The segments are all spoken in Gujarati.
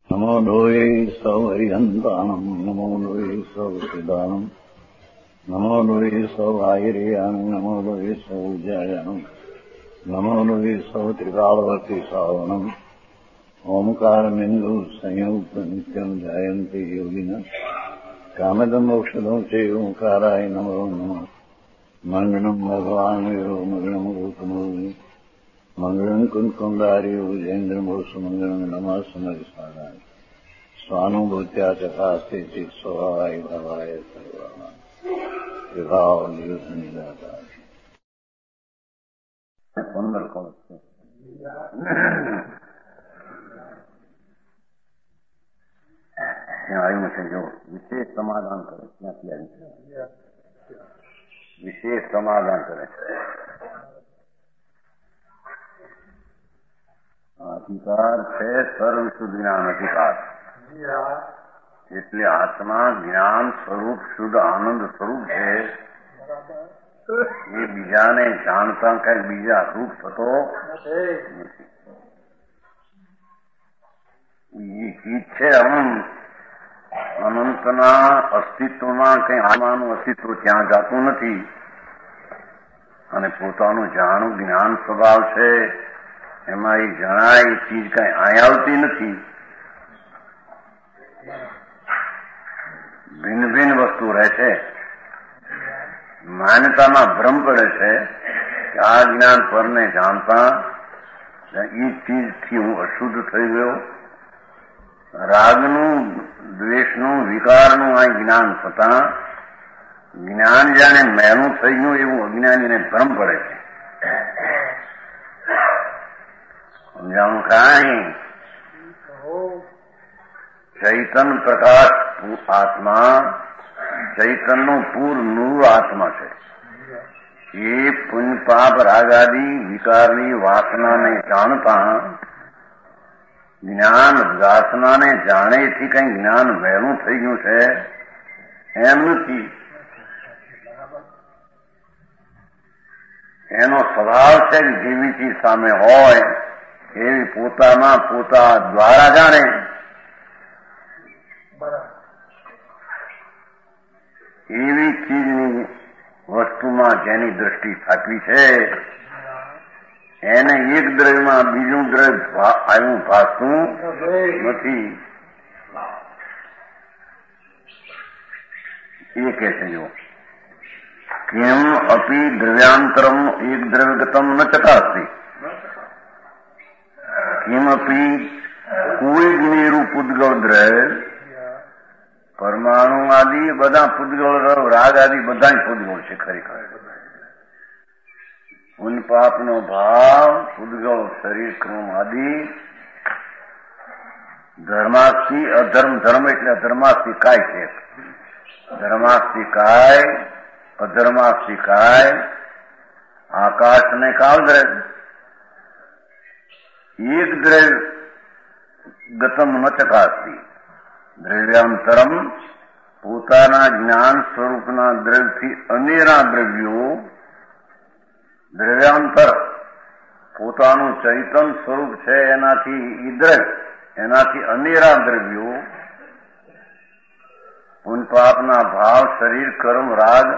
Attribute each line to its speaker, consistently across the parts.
Speaker 1: नमो लोये सौहरिहन्ताणम् नमो लोये सौसिदानम् नमो लोये सौभागिर्यानम् नमो लोये सौजायानम् नमो लोये सौत्रिकालवती सावनम् ओंकारमिन्दु संयुक्त नित्यम् जायन्ते योगिनः कामदम् औषधम् च ओंकाराय नमो नमः मङ्गलम् भगवान् वीरो मङ्गलम् गौतमोऽग्नि मङ्गलम् कुन्कुण्डार्यो विजेन्द्रमोसुमङ्गलम् नमः समरिसाराय स्वानुभूत्या चकास्ते चित् स्वभावाय भवाय सर्वाः विभाव नियुद्धनिदाता सुंदर कौन आई मुझे जो विशेष समाधान करे क्या किया विशेष समाधान करे अधिकार है सर्व शुद्ध ज्ञान अधिकार इसलिए आत्मा ज्ञान स्वरूप शुद्ध आनंद स्वरूप है ये बीजाने જાણતા કઈ બીજા રૂપ થતો નથી છે અનંતના અસ્તિત્વમાં કઈ આત્માનું અસ્તિત્વ ત્યાં જાતું નથી અને પોતાનું જાણું જ્ઞાન સ્વભાવ છે એમાં એ જણાય એ ચીજ કઈ અહીં આવતી નથી ભિન્ન ભિન્ન વસ્તુ રહે છે માન્યતામાં ભ્રમ પડે છે કે આ જ્ઞાન પરને જાણતા એ ચીજથી હું અશુદ્ધ થઈ ગયો રાગનું દ્વેષનું વિકારનું આ જ્ઞાન થતા જ્ઞાન જાણે મેલું થઈ ગયું એવું અજ્ઞાનીને ભ્રમ પડે છે સમજાવું કાંઈ ચૈતન પ્રકાશ આત્મા ચૈતનનું પૂર નૂર આત્મા છે એ પુણ્ય પાપ રાગાદી વિકારની વાસનાને જાણતા જ્ઞાન વાસનાને જાણેથી કઈ જ્ઞાન વહેલું થઈ ગયું છે એમ નથી એનો સ્વભાવ છે કે જેવી ચીજ સામે હોય એવી પોતામાં પોતા દ્વારા જાણે એવી ચીજની વસ્તુમાં જેની દ્રષ્ટિ થાકવી છે એને એક દ્રવ્યમાં બીજું દ્રવ્ય આવ્યું ભાસતું નથી એ કહે છે જો કેમ અપી દ્રવ્યાંતરમ એક દ્રવ્યગતમ ન ચકાસતી કેમ અપી કોઈ જ્ઞેરું પૂદગળ દ્રવ્ય પરમાણુ આદિ બધા પૂદગળ રાગ આદિ બધા પૂદગળ છે ખરેખર પુન પાપનો ભાવ પૂદગળ શરીર ક્રમ આદિ ધર્માસ્થી અધર્મ ધર્મ એટલે અધર્માસ્થી કાય છે ધર્માસ્થી કાય અધર્માસ્થી કાય આકાશને કાલ દ્રવ્ય એક દ્રવ્ય ગતમ ન ચકાસતી દ્રવ્યાંતરમ પોતાના જ્ઞાન સ્વરૂપના દ્રવ્યથી અનેરા દ્રવ્યો દ્રવ્યાંતર પોતાનું ચૈતન સ્વરૂપ છે એનાથી ઈ દ્રવ્ય એનાથી અનેરા દ્રવ્યો પુન પાપના ભાવ શરીર કર્મ રાગ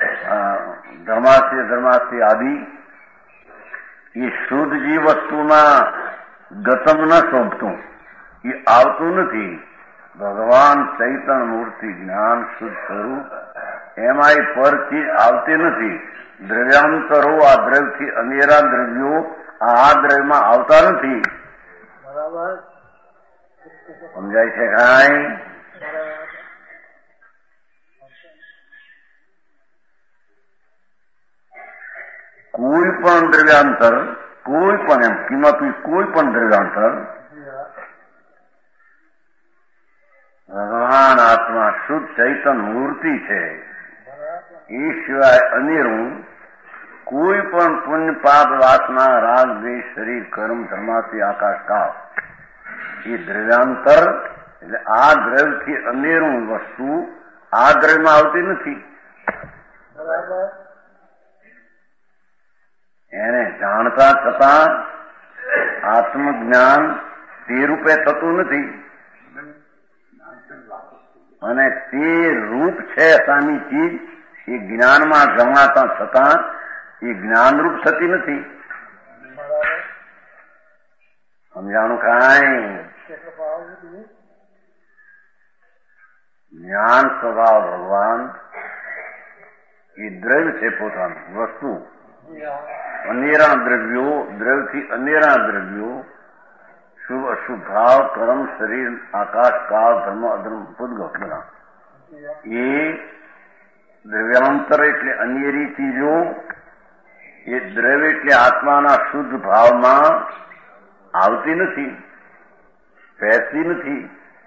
Speaker 1: ધર્માસ્થી આદિ એ શુદ્ધ જે વસ્તુમાં ગતમ ન શોભતું એ આવતું નથી ભગવાન ચૈતન મૂર્તિ જ્ઞાન શુદ્ધ સ્વરૂપ એમાં એ પર ચીજ આવતી નથી દ્રવ્યાંતરો આ દ્રવ્યથી અનેરા દ્રવ્યો આ દ્રવ્યમાં આવતા નથી બરાબર સમજાય છે કાંઈ કોઈ પણ દ્રવ્યાંતર કોઈ પણ એમ કિંમતી કોઈ પણ દ્રવ્યાંતર ભગવાન આત્મા શુદ્ધ ચૈતન મૂર્તિ છે એ સિવાય અનેરું કોઈ પણ પુણ્ય પાપ વાસના રાગ દ્વેષ શરીર કર્મ ધર્માથી આકાશ કાળ એ દ્રવ્યાંતર એટલે આ દ્રવ્યથી અનેરું વસ્તુ આ દ્રવ્યમાં આવતી નથી એને જાણતા છતાં આત્મજ્ઞાન તે રૂપે થતું નથી અને તે રૂપ છે સામી ચીજ એ જ્ઞાનમાં જમાતા છતાં એ જ્ઞાનરૂપ થતી નથી. સમજાણું કાંઈ? જ્ઞાન સ્વભાવ ભગવાન એ દ્રવ્ય છે પોતાનું વસ્તુ. અનેરા દ્રવ્યો, દ્રવ્યથી અનેરા દ્રવ્યો, શુભ અશુભ ભાવ, કર્મ, શરીર, આકાશ, કાળ, ધર્મ, અધર્મ, પૂતગલ બધા એ દ્રવ્યાંતર એટલે અનેરી ચીજો એ દ્રવ્ય એટલે આત્માના શુદ્ધ ભાવમાં આવતી નથી, પહેરતી નથી.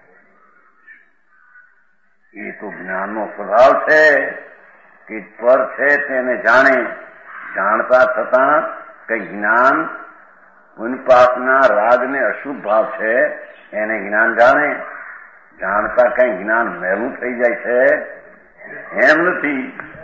Speaker 1: એ તો જ્ઞાનનો સ્વભાવ છે કે પર છે તેને જાણે, જાણતા થતાં કઈ જ્ઞાન પુનપાપના રાગને અશુભ ભાવ છે એને જ્ઞાન જાણે, જાણતા કઈ જ્ઞાન મેલું થઈ જાય છે એમ નથી.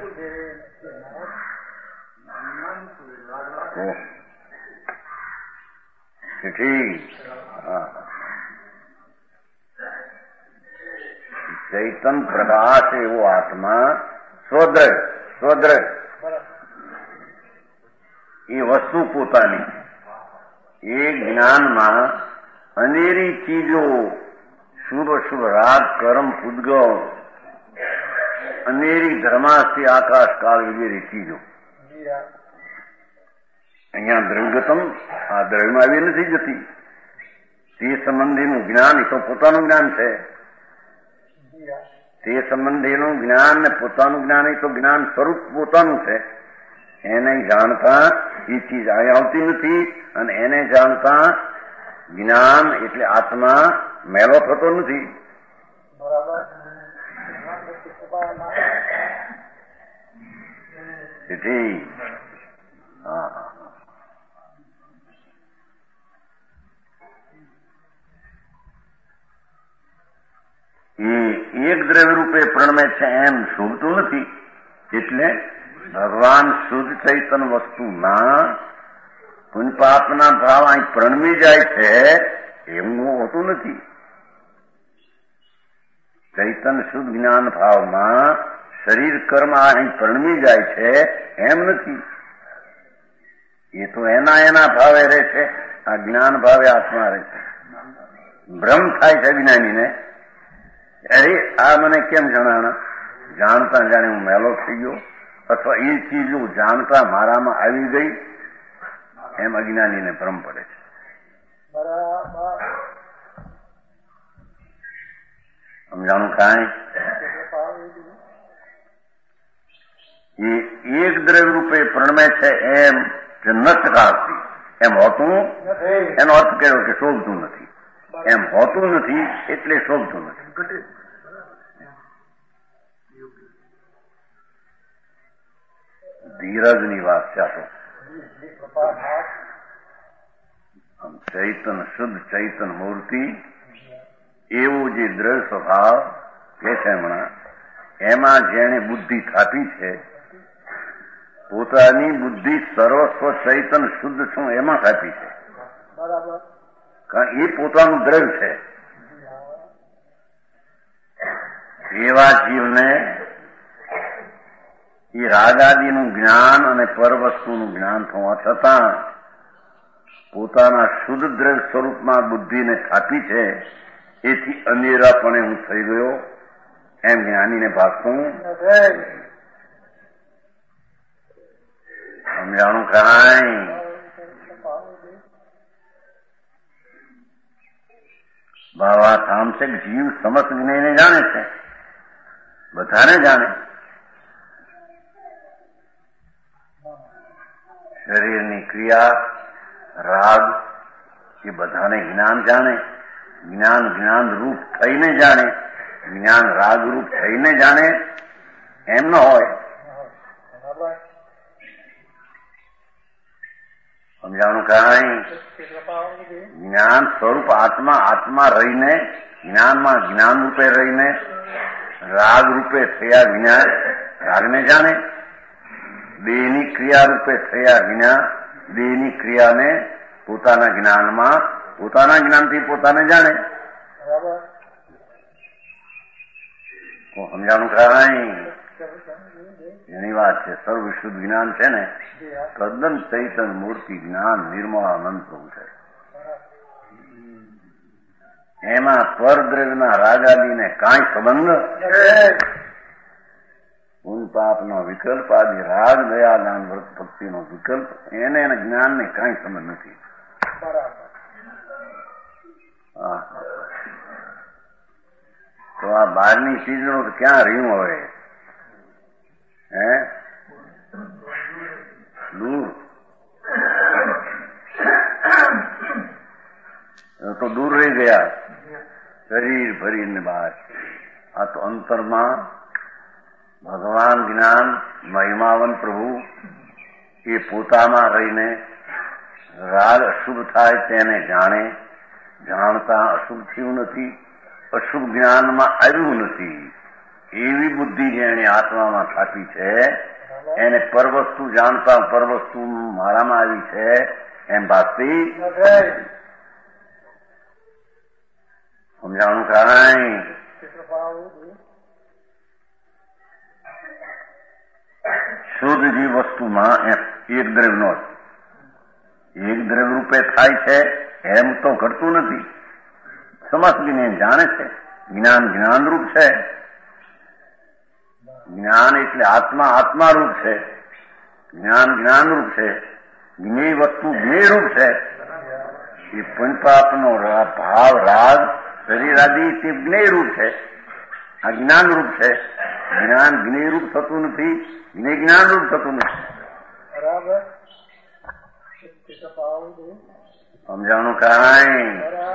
Speaker 1: ચૈતન પ્રકાશ એવો આત્મા સ્વદ્રવ્ય એ વસ્તુ પોતાની એ જ્ઞાનમાં અનેરી ચીજો શુભ અશુભ રાગ કર્મ પૂતગલ અનેરી ધર્માસ્થી આકાશ કાળ વગેરે ચીજો અહીંયા દ્રવ્યગતમ આ દ્રવ્યમાં આવી નથી જતી. તે સંબંધીનું જ્ઞાન એ તો પોતાનું જ્ઞાન છે. તે સંબંધીનું જ્ઞાન ને પોતાનું જ્ઞાન એ તો જ્ઞાન સ્વરૂપ પોતાનું છે. એને જાણતા એ ચીજ અહીં આવતી નથી અને એને જાણતા જ્ઞાન એટલે આત્મા મેલો થતો નથી. તેથી એ એક દ્રવ્ય રૂપે પ્રણમે છે એમ શોભતું નથી. એટલે ભગવાન શુદ્ધ ચૈતન વસ્તુના પુનપાપના ભાવ અહીં પ્રણમી જાય છે એવું હોતું નથી. ચૈતન શુદ્ધ જ્ઞાન ભાવમાં શરીર કર્મ અહીં પ્રણમી જાય છે એમ નથી. એ તો એના ભાવે રહે છે, આ જ્ઞાન ભાવે આત્મા રહે છે. ભ્રમ થાય છે જ્ઞાનીને, અરે આ મને કેમ જણાણા, જાણતા જાણે હું મેલો થઈ ગયો અથવા એ ચીજો જાણતા મારામાં આવી ગઈ એમ અજ્ઞાનીને ભ્રમ પડે છે. સમજાણું કાંઈ? એ એક દ્રવ્ય રૂપે પ્રણમે છે એમ જે ન શકાતી એમ હોતું, એનો અર્થ કર્યો કે શોભતું નથી. એમ હોતું નથી એટલે શોભતું નથી. ધીરજની વાત છે. ચૈતન શુદ્ધ ચૈતન મૂર્તિ એવું જે દ્રવ્ય સ્વભાવ કે છે હમણાં એમાં જેને બુદ્ધિ થાપી છે, પોતાની બુદ્ધિ સર્વસ્વ ચૈતન શુદ્ધ છું એમાં થાપી છે. કારણ એ પોતાનું દ્રવ્ય છે. એવા જીવને એ રાગાદીનું જ્ઞાન અને પરવસ્તુનું જ્ઞાન થવા છતાં પોતાના શુદ્ધ દ્રવ્ય સ્વરૂપમાં બુદ્ધિને થાપી છે. એથી અનેરાપણે હું થઈ ગયો એમ જ્ઞાનીને ભાગતું. સમજાણું કાંઈ? બાવા કામ છે કે જીવ સમસ્ત જ્ઞાનને જાણે છે, બધાને જાણે. શરીરની ક્રિયા રાગ એ બધાને જ્ઞાન જાણે. જ્ઞાન જ્ઞાન રૂપ થઈને જાણે, જ્ઞાન રાગ રૂપ થઈને જાણે એમ ન હોય. સમજાણું કાંઈ? જ્ઞાન સ્વરૂપ આત્મા રહીને જ્ઞાનમાં જ્ઞાન રૂપે રહીને રાગ રૂપે થયા વિના રાગને જાણે. દેહની ક્રિયા રૂપે થયા વિના દેહની ક્રિયાને પોતાના જ્ઞાનમાં પોતાના જ્ઞાનથી પોતાને જાણે. સમજાણું કરાય એની વાત છે. સર્વ શુદ્ધ જ્ઞાન છે ને તદ્દન ચૈતન મૂર્તિ જ્ઞાન નિર્મળાનંદ પ્રભુ છે. એમાં પરદ્રવ્યના રાગાદીને કાંઈ સંબંધ પુન પાપનો વિકલ્પ આદિ રાગ દયા દાન વ્રત ભક્તિનો વિકલ્પ એને જ્ઞાનને કાંઈ સંબંધ નથી. તો આ બહારની ચીજનું તો ક્યાં રહ્યું હવે? હે દૂર તો દૂર રહી ગયા શરીર ભરીને બહાર. આ તો અંતરમાં ભગવાન જ્ઞાન મહિમાવન પ્રભુ એ પોતામાં રહીને રાગ અશુભ થાય તેને જાણે, જાણતા અશુભ થયું નથી, અશુભ જ્ઞાનમાં આવ્યું નથી. એવી બુદ્ધિ જેને આત્મામાં થાપી છે એને પરવસ્તુ જાણતા પરવસ્તુ મારામાં આવી છે એમ ભાસતી સમજાણું કાંઈ? શુદ્ધ જે વસ્તુમાં એક દ્રવ્યનો એક દ્રવ્ય રૂપે થાય છે એમ તો ઘટતું નથી. સમસ્ત જ્ઞાન જાણે છે. જ્ઞાન જ્ઞાનરૂપ છે. જ્ઞાન એટલે આત્મા આત્મારૂપ છે. જ્ઞાન જ્ઞાનરૂપ છે. જ્ઞેય વસ્તુ જ્ઞેયરૂપ છે. એ પંચપાપનો ભાવ રાગ શરીર આદિ તે જ્ઞેયરૂપ છે. આ જ્ઞાનરૂપ છે. જ્ઞાન જ્ઞેયરૂપ થતું નથી, જ્ઞેય જ્ઞાનરૂપ થતું નથી. બરાબર સમજાણું કાંઈ?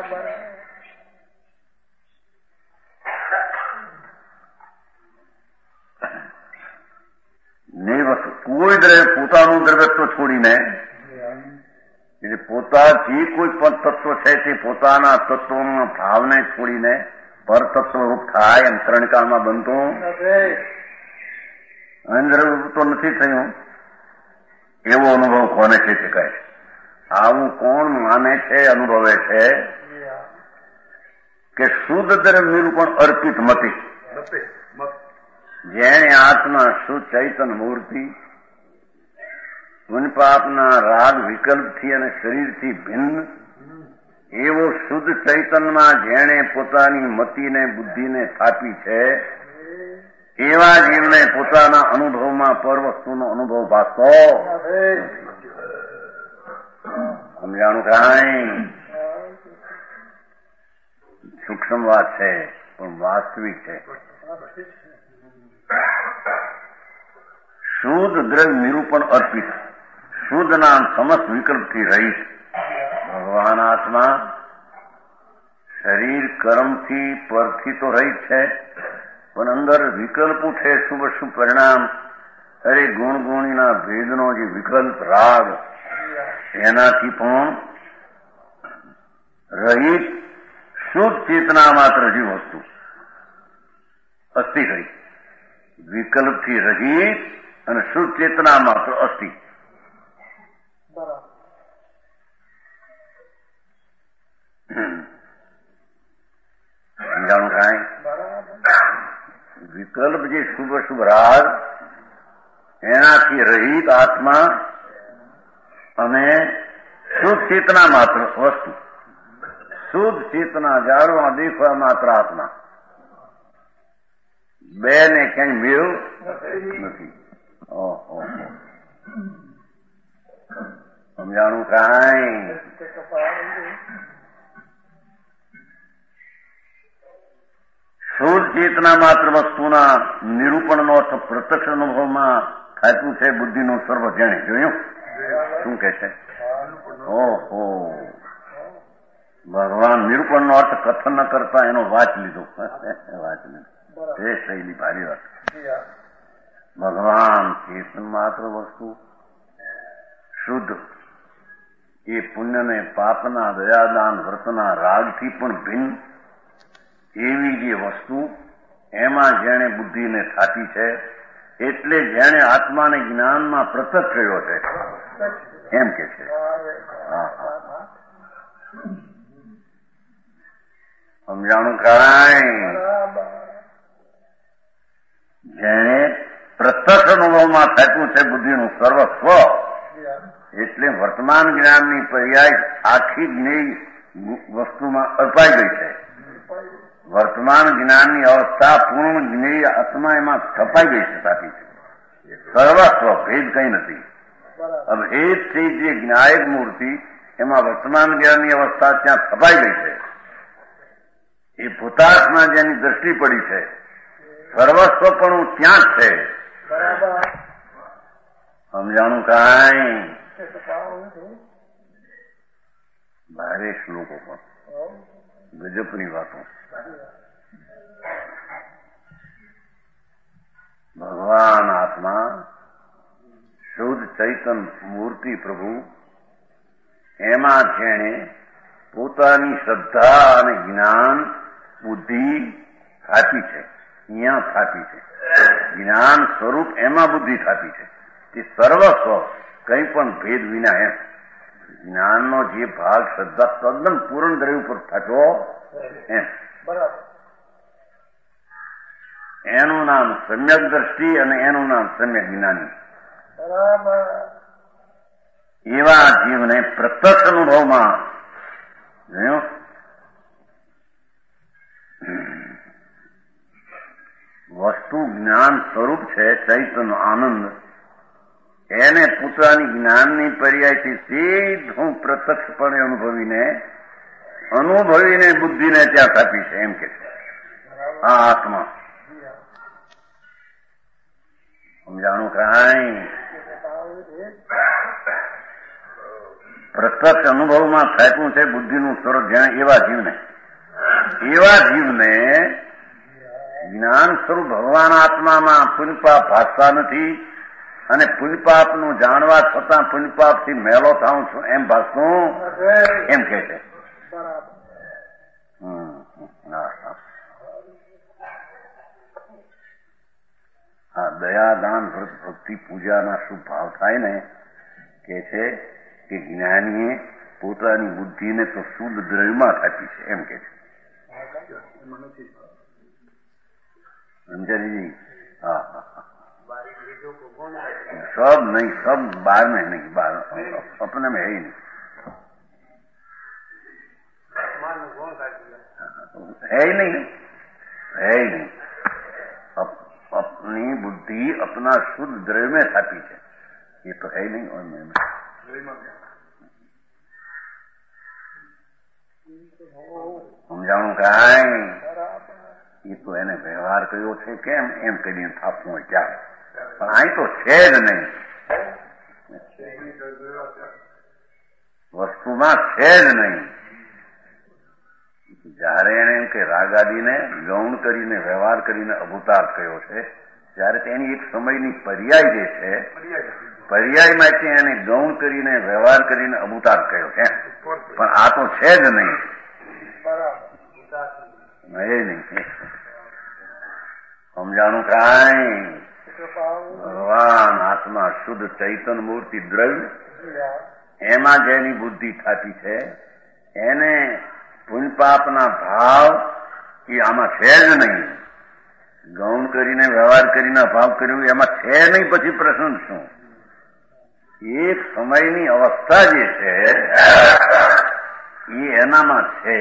Speaker 1: કોઈ દ્રવ્ય પોતાનું દ્રવ્યત્વ છોડીને એટલે પોતા જે કોઈ પણ તત્વ છે તે પોતાના તત્વના ભાવને છોડીને પરતત્વ રૂપ થાય એમ ત્રણકાળમાં બનતું અંદ્રરૂપ તો નથી થયું. એવો અનુભવ કોને છે તે કહે? આવું કોણ માને છે, અનુભવે છે કે શુદ્ધ દ્રવ્ય નિરૂપણ અર્પિત મતિ જેને આત્મા શુદ્ધ ચૈતન મૂર્તિ પુનપાપના રાગ વિકલ્પથી અને શરીરથી ભિન્ન એવો શુદ્ધ ચૈતનમાં જેણે પોતાની મતિને બુદ્ધિને સ્થાપી છે એવા જીવને પોતાના અનુભવમાં પરવસ્તુનો અનુભવ ભાસતો સમજાણું કાંઈ? સૂક્ષ્મ વાત છે પણ વાસ્તવિક છે. શુદ્ધ દ્રવ્ય નિરૂપણ અર્પિત, શુદ્ધ નામ સમસ્ત વિકલ્પથી રહિત ભગવાન આત્મા શરીર કર્મથી પરથી તો રહિત છે પણ અંદર વિકલ્પ ઉઠે શુભ શુભ પરિણામ. અરે ગુણ ગુણીના ભેદનો જે વિકલ્પ રાગ એનાથી પણ રહિત શુદ્ધ ચેતના માત્ર જે વસ્તુ અસ્થિ રહી વિકલ્પથી રહિત અને શુદ્ધ ચેતના માત્ર અસ્થિ. સમજાણું કાંઈ? વિકલ્પ જે શુભ શુભ રાગ એનાથી રહિત આત્મા અને શુદ્ધ ચેતના માત્ર વસ્તુ. શુદ્ધ ચેતના જાણવા દેખવા માત્ર આત્મા. બે ને ક્યાંય મેળ નથી. ઓહો સમજાણું કાંઈ? શુદ્ધ ચેતના માત્ર વસ્તુના નિરૂપણનો અર્થ પ્રત્યક્ષ અનુભવમાં થાતું છે. બુદ્ધિનું સર્વ જેણે જોયું શું કે છે? ઓહો ભગવાન નિરૂપણનો અર્થ કથન ન કરતા એનો વાંચ લીધો. વાંચ લીધો એ શૈલી ભારી વાત. ભગવાન ચેતન માત્ર વસ્તુ શુદ્ધ એ પુણ્યને પાપના દયાદાન વ્રતના રાગથી પણ ભિન્ન એવી જે વસ્તુ એમાં જેણે બુદ્ધિને થાપી છે એટલે જેણે આત્માને જ્ઞાનમાં પ્રત્યક્ષ કર્યો છે એમ કે છે. સમજાણું કાંઈ? જેને પ્રત્યક્ષ અનુભવમાં થતું છે બુદ્ધિનું સર્વસ્વ, એટલે વર્તમાન જ્ઞાનની પર્યાય આખી જ્ઞેય વસ્તુમાં અપાઈ ગઈ છે. વર્તમાન જ્ઞાનની અવસ્થા પૂર્ણ જ્ઞેય આત્મા એમાં છપાઈ ગઈ છે. સાચી છે, સર્વસ્વ, ભેદ કઈ નથી. ભેદ છે જે જ્ઞાયક મૂર્તિ, એમાં વર્તમાન જ્ઞાનની અવસ્થા ત્યાં છપાઈ ગઈ છે. એ ભૂતાત્મા જેની દ્રષ્ટિ પડી છે, સર્વસ્વ પણ ત્યાં જ છે. સમજાણું કાંઈ? ભારે શ્લોકો પણ ગજબની વાતો. ભગવાન આત્મા, શુદ્ધ ચૈતન મૂર્તિ પ્રભુ, એમાં જેણે પોતાની શ્રદ્ધા અને જ્ઞાન બુદ્ધિ થાતી છે, અહીંયા થાતી છે. જ્ઞાન સ્વરૂપ એમાં બુદ્ધિ થાતી છે. તે સર્વસ્વ, કંઈ પણ ભેદ વિના એમ જ્ઞાનનો જે ભાગ શ્રદ્ધા તદ્દન પૂર્ણ દ્રવ્ય ઉપર થતો એમ, એનું નામ સમ્યક દ્રષ્ટિ અને એનું નામ સમ્યક જ્ઞાની. એવા જીવને પ્રત્યક્ષ અનુભવમાં વસ્તુ જ્ઞાન સ્વરૂપ છે, ચૈતન્ય આનંદ, એને પોતાની જ્ઞાનની પર્યાયથી સીધું પ્રત્યક્ષપણે અનુભવીને બુદ્ધિને ત્યાં સ્થાપી છે. એમ કે છે આ આત્મા. સમજાણું કાંઈ? પ્રત્યક્ષ અનુભવમાં થાક્યું છે બુદ્ધિનું સ્વરૂપ જ્યાં એવા જીવને જ્ઞાન સ્વરૂપ ભગવાન આત્મામાં પુણ્યપાપ ભાસતા નથી, અને પુણ્યપાપનું જાણવા છતાં પુણ્યપાપથી મેલો થાઉં છું એમ ભાસતું એમ કે છે. હા, દયા, દાન, વ્રત, ભક્તિ, પૂજાના શું ભાવ થાય ને, કે છે કે જ્ઞાનીએ પોતાની બુદ્ધિને તો શુદ્ધ દ્રવ્યમાં થાપી છે. એમ કે છે. સમજાજી? હા હા હા. सब नहीं, सब बाहर में नहीं, बाहर अपने में है ही नहीं, है ही नहीं, है ही नहीं. अपनी बुद्धि अपना शुद्ध द्रव्य में छापी है, ये तो है ही नहीं. और मैं સમજાણું કાંઈ? એ તો એને વ્યવહાર કર્યો છે કેમ એમ કરીને થાપવું હોય ત્યારે, પણ અહીં તો છે જ નહીં. વસ્તુમાં છે જ નહીં. જયારે એને એમ કે રાગાદીને ગૌણ કરીને વ્યવહાર કરીને અભૂતાર્થ કર્યો છે, ત્યારે તેની એક સમયની પર્યાય જે છે, પર્યાયમાંથી એને ગૌણ કરીને વ્યવહાર કરીને અભૂતાર્થ કર્યો છે. પણ આ તો છે જ નહીં, એ નહીં. સમજાણું કાંઈ? ભગવાન આત્મા શુદ્ધ ચૈતન મૂર્તિ દ્રવ્ય, એમાં જેની બુદ્ધિ થતી છે, એને પુણ્યપાપના ભાવ એ આમાં છે જ નહીં. ગૌણ કરીને વ્યવહાર કરીને ભાવ કર્યું એમાં છે નહીં. પછી પ્રશ્ન શું? એક સમયની અવસ્થા જે છે એ એનામાં છે.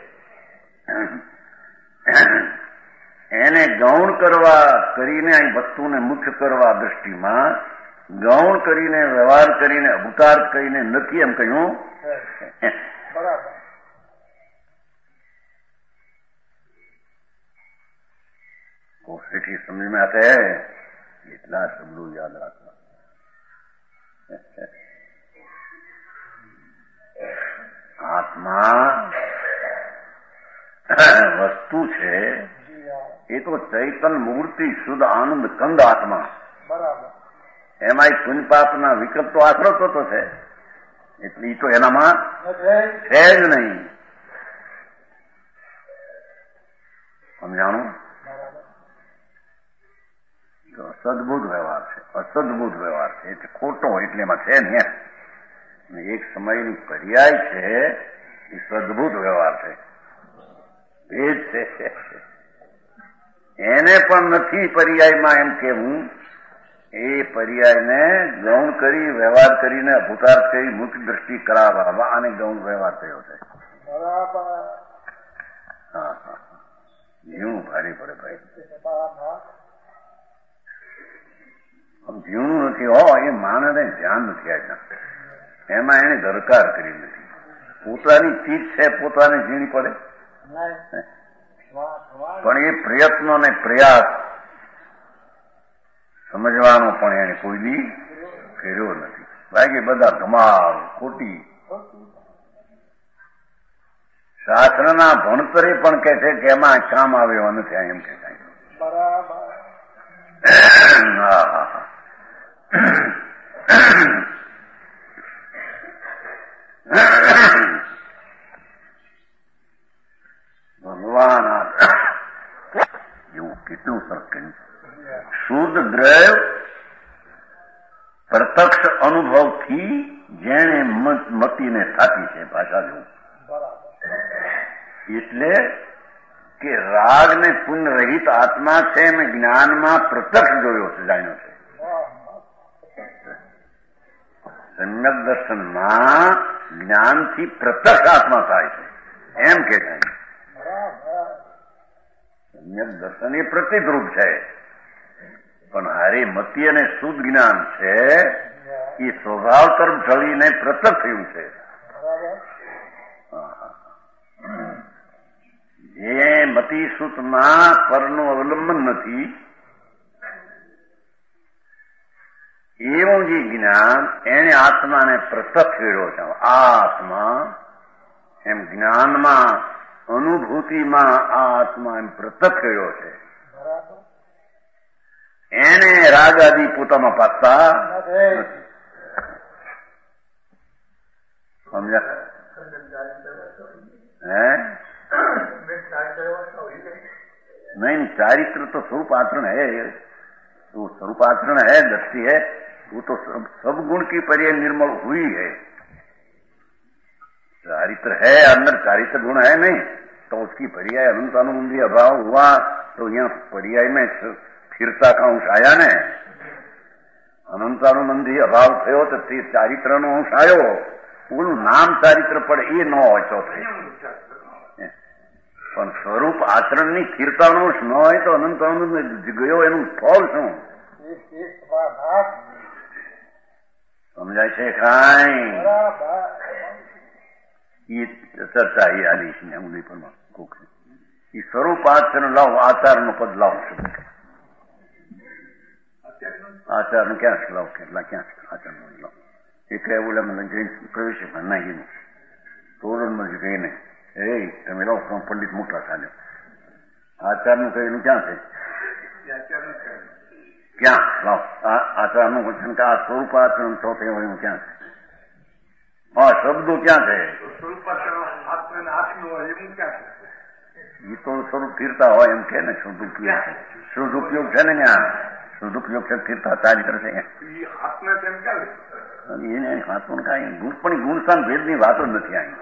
Speaker 1: એને ગૌણ કરવા કરીને અહીં વસ્તુને મુખ્ય કરવા દૃષ્ટિમાં ગૌણ કરીને વ્યવહાર કરીને અભૂતાર્થ કરીને નથી એમ કહ્યું. બરાબર. कोशिश समझ में आते हैं, इतना शब्दों याद रखना. આત્મા વસ્તુ છે એ તો ચૈતન મૂર્તિ શુદ્ધ આનંદ કંદ આત્મા. બરાબર. એમાં એક પુણ્યપાપના વિકલ્પ તો આશરો તો છે, એટલે એ તો એનામાં છે જ નહીં. સમજાણું? તો સદબુદ્ધ વ્યવહાર છે, અસદબુદ્ધ વ્યવહાર છે, એટલે ખોટો એટલે એમાં છે ને. એક સમયની પર્યાય છે એ સદબુદ્ધ વ્યવહાર છે, ભેદ છે. એને પણ નથી પર્યાયમાં એમ કેવું, એ પર્યાયને ગૌણ કરી વ્યવહાર કરીને અભૂતાર્થ કરી મુક્ત દ્રષ્ટિ કરાવવા અને ગૌણ વ્યવહાર થયો છે. હા હા, જીવનું ભારે પડે ભાઈ. જીવનું નથી હો, એ માણસને ધ્યાન નથી આવ્યા, એમાં એને દરકાર કરી નથી. પોતાની ચીજ છે, પોતાને ઝીણી પડે, પણ એ પ્રયત્નો ને પ્રયાસ સમજવાનો પણ એને કોઈ દી કર્યો નથી. બાકી બધા ધમાલ ખોટી. શાસ્ત્રના ભણતરે પણ કહે છે કે એમાં કામ આવે એવા નથી, એમ કે બરાબર. હા હા હા, ભગવાન એવું કેટલું સરસ કહ્યું. શુદ્ધ દ્રવ્ય પ્રત્યક્ષ અનુભવથી જેણે મતીને સ્થાપી છે. ભાષા જોવું એટલે કે રાગ ને પુણ્ય રહિત આત્મા છે અને જ્ઞાનમાં પ્રત્યક્ષ જોયો છે, જાણ્યો છે. સમ્યક દર્શનમાં જ્ઞાનથી પ્રત્યક્ષ આત્મા થાય છે, એમ કે છે. સમ્યક દર્શન એ પ્રતિદ્રુપ છે, પણ હારે મતી અને શુદ્ધ જ્ઞાન છે એ સ્વભાવ તરફ ઢળીને પ્રત્યક્ષ થયું છે. જે મતી સૂતમાં પરનું અવલંબન નથી એવું જે જ્ઞાન એને આત્માને પ્રત્યક્ષ કર્યો છે. આ આત્મા એમ જ્ઞાનમાં અનુભૂતિમાં આ આત્મા એમ પ્રત્યક્ષ કર્યો છે. એને રાગ આદિ પોતામાં પાકતા નથી. સમજ્યા? હે नहीं, चारित्र तो स्वरूप आचरण है, तो स्वरूप आचरण है, दृष्टि है, वो तो सब गुण की पर्याय निर्मल हुई है. चारित्र है, अंदर चारित्र गुण है नहीं, तो उसकी पर्याय अनंतानुबंधी अभाव हुआ तो यहाँ पर्याय में स्थिरता का अंश आया ने. अनंतानुबंधी अभाव थयो तो चारित्र नो अंश आयो. ओનું નામ ચારિત્ર પડે એ ન હોય ચોથે, પણ સ્વરૂપ આચરણની સ્થિરતાનો ન હોય તો અનંત ગયો એનું ફળ શું? સમજાય છે કાંઈ? એ ચર્ચા એ આલી છે ને ઉદયપુરમાં કોક. એ સ્વરૂપ આચરણ લાવો, આચારનો પદ લાવો. આચારનું ક્યાં છે? લાવો કેટલા ક્યાં છે આચારનો લાવો? એટલે ઓલામાં જઈને પ્રવેશ નાખીને તોરણમાં જ ગઈને એ તમે લો પંડિત મોટા ચાલ્યો. આચારનું કહેલું ક્યાં છે? ક્યાં લાવ આચારનું વચન કે આ સ્વરૂપ આચરણ ચોથે હોય ક્યાં છે? હા, શબ્દો ક્યાં છે? એ તો સ્વરૂપ સ્થિરતા હોય એમ કે ને. શુદ્ધ ઉપયોગ છે, શુદ્ધ ઉપયોગ છે ને ત્યાં. શુદ્ધ ઉપયોગ છે, સ્થિરતા ચારિત્ર છે. એને વાતો કઈ ગુણ પણ ગુણસ્થાન ભેદની વાતો જ નથી આવી.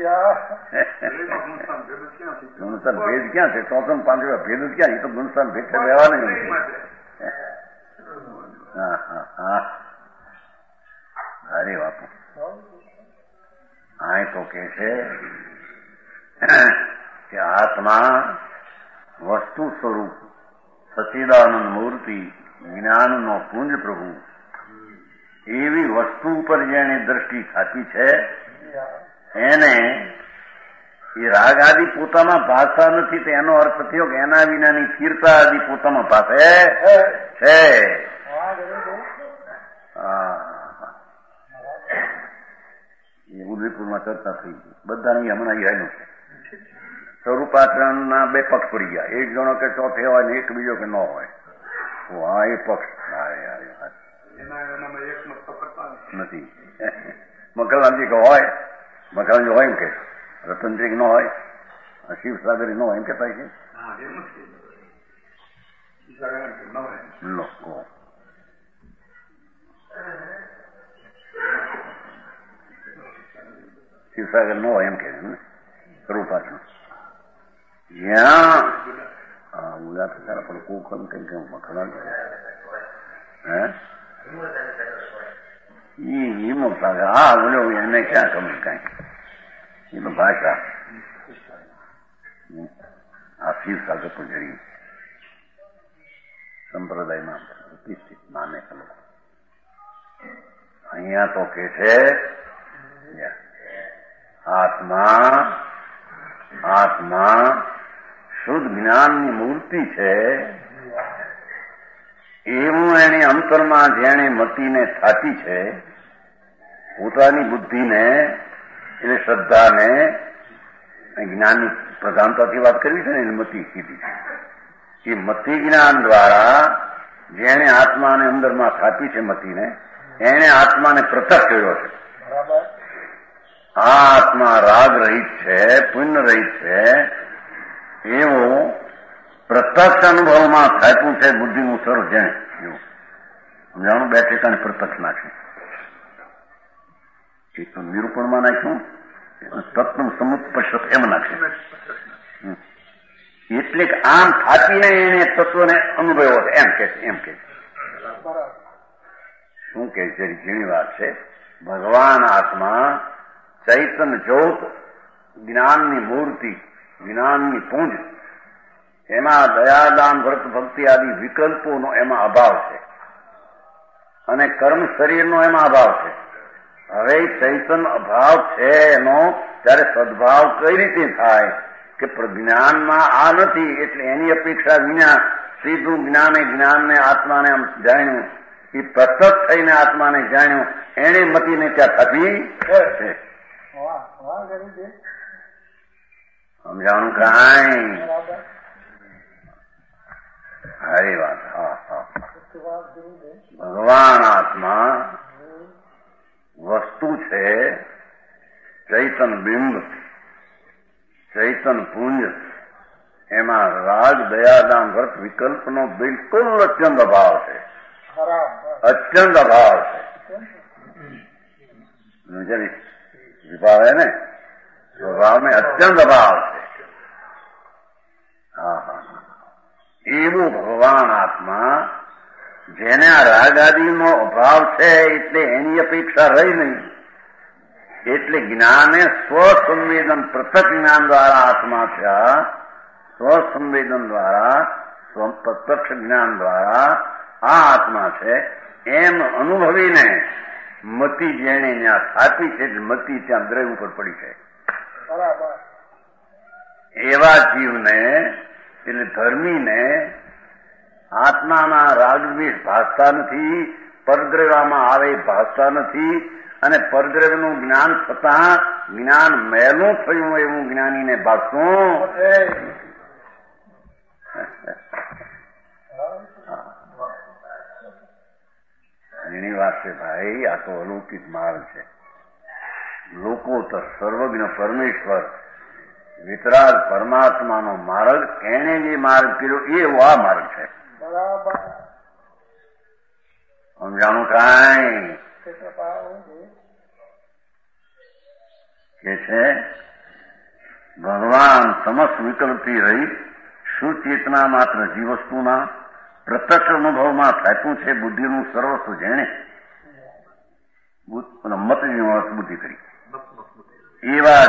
Speaker 1: ગુણસ્થાન ભેદ ક્યાં છે? ચોથમ પાંચમા ભેદ જ ક્યાં? એ તો ગુણસ્થાન ભેદ છે, રહેવાના નથી. હા હા હા, અરે બાપુ આ તો કે છે કે આત્મા વસ્તુ સ્વરૂપ સચ્ચિદાનંદ મૂર્તિ જ્ઞાનનો પુંજ પ્રભુ એવી વસ્તુ ઉપર જેને દ્રષ્ટિ સ્થાપી છે એને એ રાગ આદિ પોતામાં ભાષા નથી. તો એનો અર્થ થયો કે એના વિનાની સ્થિરતા આદિ પોતામાં ભાષે છે. એ ઉદયપુરમાં ચર્ચા થઈ ગઈ બધાની. હમણાં એનું છે સ્વરૂપાચરણના બે પક્ષ પડી ગયા. એક જણો કે ચોથે હોય ને એક બીજો કે ન હોય. હા, એ પક્ષ નથી. મકરલાલજી કે હોય, મકરલાલજી હોય એમ કે, રતનજી ન હોય, શિવસાગરી ન હોય એમ કેતા છે. શિવસાગર ન હોય એમ કે સ્વરૂપાચરણ. જ્યાં ઉલા થતા પણ કોકમ કઈ કઈ મખણા હે એમાં હા બોલો એને ક્યાં ખબર કઈ એમાં ભાષા આ શિવ સાથે પૂજરી સંપ્રદાયમાં પ્રતિષ્ઠિત માને લોકો અહીંયા તો કે છે આત્મા શુદ્ધ જ્ઞાનની મૂર્તિ છે એવું એની અંતરમાં જેણે મતીને થાતી છે પોતાની બુદ્ધિને એટલે શ્રદ્ધાને જ્ઞાનની પ્રધાનતાથી વાત કરવી છે ને એને મતિ કીધી છે એ મતિ જ્ઞાન દ્વારા જેણે આત્માને અંદરમાં થાપી છે મતીને એને આત્માને પ્રત્યક્ષ કર્યો છે. આ આત્મા રાગ રહિત છે, પુણ્ય રહિત છે એવું પ્રત્યક્ષ અનુભવમાં થાપ્યું છે બુદ્ધિનું સ્વરૂપ જેને એવું સમજાણું. બે ઠેકાને પ્રત્યક્ષ નાખ્યું. એક તો નિરૂપણમાં નાખ્યું, તત્વ સમુપનિષદ એમ નાખ્યું. એટલે આમ થાપીને એને તત્વને અનુભવ્યો છે એમ કે શું કે છે? ઘણી વાત છે. ભગવાન આત્મા ચૈતન જ્યોત જ્ઞાનની મૂર્તિ જ્ઞાનની પુંજ એમાં દયાદાન વ્રત ભક્તિ આદિ વિકલ્પોનો એમાં અભાવ છે અને કર્મ શરીરનો એમાં અભાવ છે. હવે ચૈતન અભાવ છે એનો ત્યારે સદભાવ કઈ રીતે થાય કે જ્ઞાનમાં આ નથી એટલે એની અપેક્ષા વિના સીધું જ્ઞાનને આત્માને આમ જાણ્યું એ પ્રત્યક્ષ થઈને આત્માને જાણ્યું એને મતીને ત્યાં થતી છે. સમજાણું કાંઈ હારી વાત. ભગવાન આત્મા વસ્તુ છે, ચૈતન બિંબ ચૈતન પુંજ એમાં રાગ દયાદાન વ્રત વિકલ્પનો બિલકુલ અત્યંત અભાવ છે. અત્યંત અભાવ છે. વિભાવ હે ને સ્વભાવ में અત્યંત અભાવ છે. એવું ભગવાન આત્મા જેને આ રાગ આદિનો અભાવ છે એટલે એની અપેક્ષા રહી નહીં એટલે જ્ઞાને સ્વસંવેદન પ્રત્યક્ષ જ્ઞાન દ્વારા આત્મા થયા. સ્વસંવેદન દ્વારા પ્રત્યક્ષ જ્ઞાન દ્વારા આ આત્મા છે એમ અનુભવીને મતિ જેને ત્યાં થાપી છે મતિ ત્યાં દ્રવ્ય ઉપર પડી છે. એવા જીવને એટલે ધર્મીને આત્માના રાગદ્વેષ ભાસતા નથી, પરદ્રવ્યમાં આવે ભાસતા નથી અને પરદ્રવ્યનું જ્ઞાન થતાં જ્ઞાન મેલું થયું એવું જ્ઞાનીને ભાસતું. એની વાત છે ભાઈ. આ તો અલૌકિક માર્ગ છે. લોકો તો સર્વજ્ઞ પરમેશ્વર વિતરાગ પરમાત્માનો માર્ગ એને જે માર્ગ કર્યો એવો આ માર્ગ છે. સમજાણું કાંઈ કે છે ભગવાન સમસ્ત વિકલ્પથી રહી સુચેતના માત્ર જીવવસ્તુના પ્રત્યક્ષ અનુભવમાં થાપ્યું છે બુદ્ધિનું સર્વસ્વ જેણે મતની બુદ્ધિ કરી એવા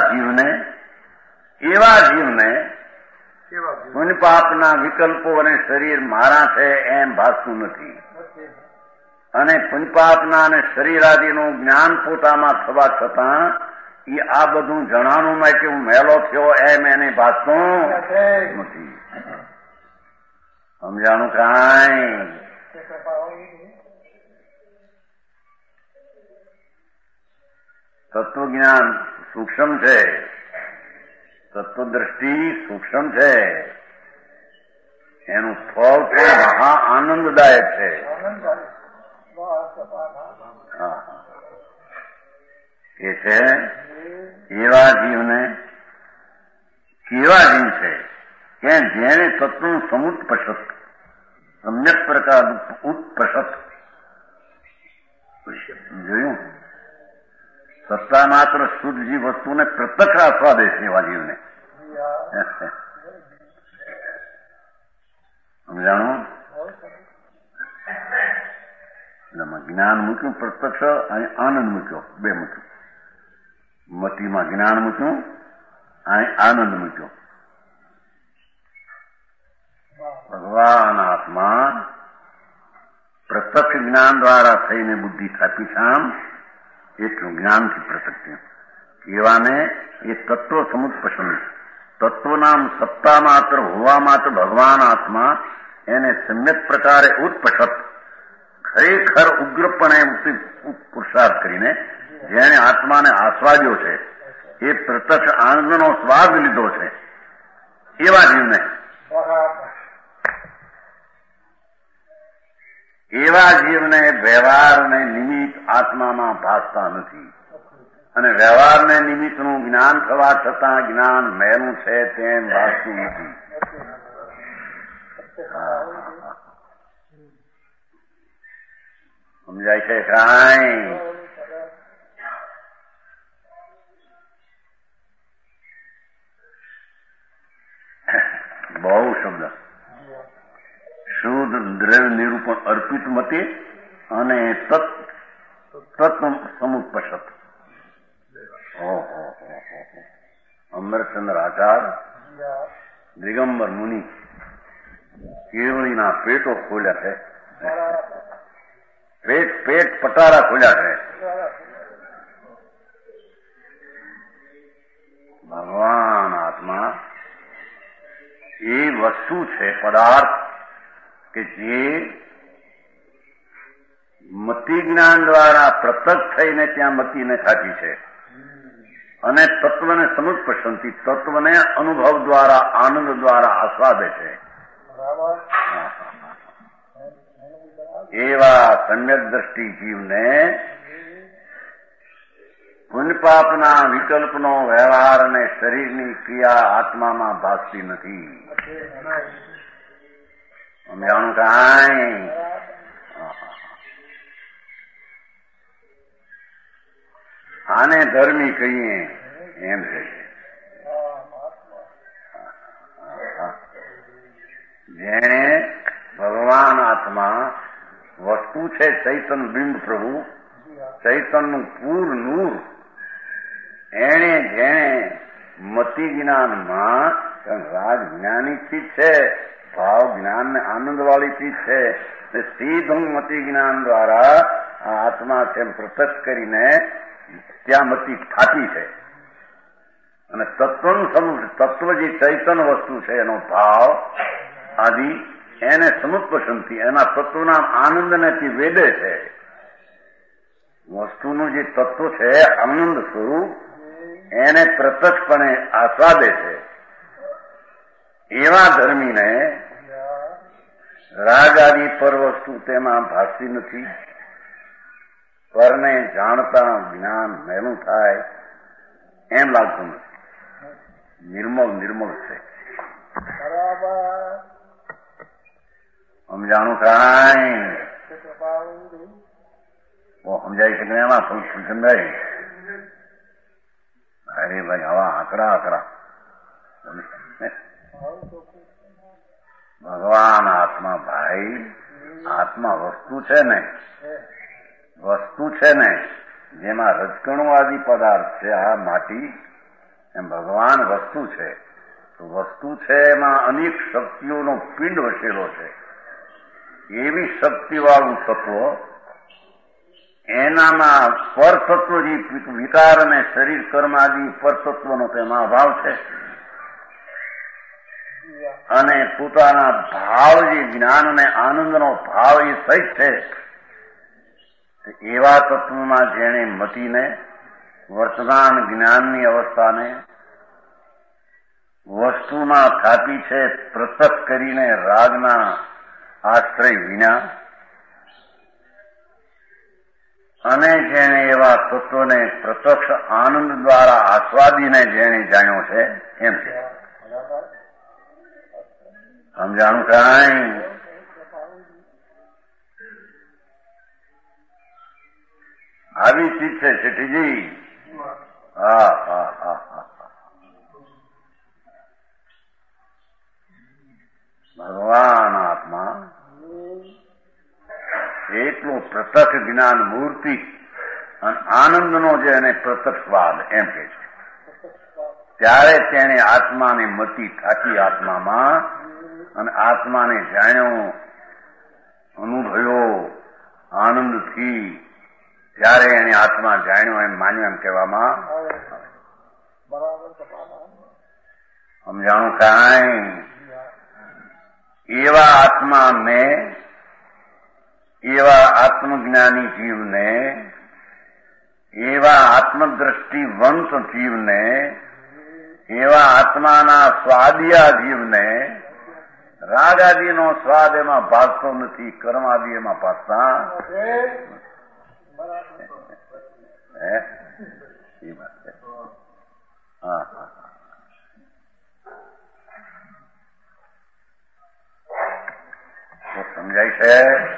Speaker 1: જીવને પુણ્ય પાપના વિકલ્પો અને શરીર મારા છે એમ ભાસતું નથી અને પુણ્ય પાપના અને શરીર આદિનું જ્ઞાન પોતામાં થવા છતાં એ આ બધું જણાનું માટે હું મેલો થયો એમ એને ભાસતું નથી. સમજાણું કાંઈ? તત્વજ્ઞાન સૂક્ષ્મ છે, તત્વદ્રષ્ટિ સૂક્ષ્મ છે, એનું ફળ પણ મહા આનંદદાયક છે. એ છે એવા જીવને કેવા જીવ છે કે જેને તત્વનું સમુત્પષત સમ્યક પ્રકાર ઉત્પષત જોયું. સત્તા માત્ર શુદ્ધ જીવ વસ્તુને પ્રત્યક્ષ આસ્વાદે છે એવા જીવને. સમજાણું? જ્ઞાન મૂક્યું, પ્રત્યક્ષ અને આનંદ મૂક્યો, બે મૂક્યું. મતીમાં જ્ઞાન મૂક્યું અને આનંદ મૂક્યો. ભગવાન આત્મા પ્રત્યક્ષ જ્ઞાન દ્વારા થઈને બુદ્ધિ સ્થાપી છે. આમ એટલું જ્ઞાનથી પ્રત્યક્ષ એવાને એ તત્વ સમુત્પસંદ તત્વનામ સત્તા માત્ર હોવા માત્ર ભગવાન આત્મા એને સમ્યક પ્રકારે ઉત્પસત ખરેખર ઉગ્રપણે પુરુષાર્થ કરીને જેને આત્માને આસ્વાદ્યો છે, એ પ્રત્યક્ષ આનંદનો સ્વાદ લીધો છે, એવા જીવને વ્યવહારને નિમિત્ત આત્મામાં ભાસતા નથી. અને વ્યવહારને નિમિત્તનું જ્ઞાન થવા છતાં જ્ઞાન મેલું છે તેમ ભાસતું નથી. સમજાય છે કાંઈ? બહુ શબ્દ શુદ્ધ દ્રવ્ય નિરૂપણ અર્પિત મતે અને તત્વ સમુત્પસત. અમરચંદ્ર આચાર્ય દિગંબર મુનિ કેવળીના પેટો ખોલ્યા છે, પેટ પટારા ખોલ્યા છે. ભગવાન આત્મા એ વસ્તુ છે, પદાર્થ કે જે મતિ જ્ઞાન દ્વારા પ્રત્યક્ષ થઈને ત્યાં મતિને ખાતી છે અને તત્વને સમુત્પસંતી તત્વને અનુભવ દ્વારા આનંદ દ્વારા આસ્વાદે છે. એવા સમ્યક દ્રષ્ટિ જીવને પુણ્યપાપના વિકલ્પનો વ્યવહાર અને શરીરની ક્રિયા આત્મામાં ભાસતી નથી. સમજાણું કાંઈ? આને ધર્મી કહીએ એમ છે. જેણે ભગવાન આત્મા વસ્તુ છે, ચૈતન બિંબ પ્રભુ, ચૈતનનું પૂર નૂર, જેણે મતિ જ્ઞાનમાં રાજ જ્ઞાની ચીજ છે, ભાવ જ્ઞાન ને આનંદ વાળી ચીજ છે, સીધું મતિ જ્ઞાન દ્વારા આત્મા તેમ પ્રત્યક્ષ કરીને ત્યાં મતિ સ્થાપી છે. અને તત્વનું તત્વ જે ચૈતન વસ્તુ છે એનો ભાવ આદિ એને સમુત્પસંદથી એના તત્વના આનંદને તે વેદે છે. વસ્તુનું જે તત્વ છે આનંદ સ્વરૂપ એને પ્રત્યક્ષપણે આસ્વાદે છે. એવા ધર્મીને રાગ આદિ પર વસ્તુ તેમાં ભાસતી નથી. પરને જાણતા જ્ઞાન મેલું થાય એમ લાગતું નથી. નિર્મળ છે. સમજાણું કાંઈ? સમજાય છે કે એમાં સમજાય? અરે ભાઈ આવા આકડા ભગવાન આત્મા ભાઈ, આત્મા વસ્તુ છે ને જેમાં રજકણો આદિ પદાર્થ છે, આ માટી, એમ ભગવાન વસ્તુ છે. તો વસ્તુ છે એમાં અનેક શક્તિઓનો પિંડ વસેલો છે. એવી શક્તિવાળું તત્વ, એનામાં પરતત્વ જે વિકાર અને શરીર કર્મ આદિ પરતત્વનો તેમાં અભાવ છે. અને પોતાના ભાવ જે જ્ઞાન અને આનંદનો ભાવ એ સહિત છે. એવા તત્વમાં જેણે મતીને વર્તમાન જ્ઞાનની અવસ્થાને વસ્તુમાં થાપી છે, પ્રત્યક્ષ કરીને રાગના આશ્રય વિના, અને જેણે એવા તત્વને પ્રત્યક્ષ આનંદ દ્વારા આસ્વાદીને જેણે જાણ્યો છે એમ છે. સમજાણું કાંઈ? આવી ચીજ છે શેઠીજી. ભગવાન આત્મા પ્રત્યક્ષ જ્ઞાન મૂર્તિ અને આનંદનો જે એને પ્રત્યક્ષ સ્વાદ એમ કે છે. ત્યારે તેને આત્માને મતિ થાકી આત્મામાં અને આત્માને જાણ્યો, અનુભવ્યો આનંદથી. ત્યારે એને આત્મા જાણ્યો એમ માન્યો એમ કહેવામાં સમજાણું કાંઈ. એવા આત્માને, એવા આત્મજ્ઞાની જીવને, એવા આત્મદ્રષ્ટિવંત જીવને, એવા આત્માના સ્વાદિયા જીવને રાગ આદિનો સ્વાદ એમાં ભાગતો નથી, કર્મ આદિ એમાં ભાગતા એ વાત છે. હા હા સમજાય છે.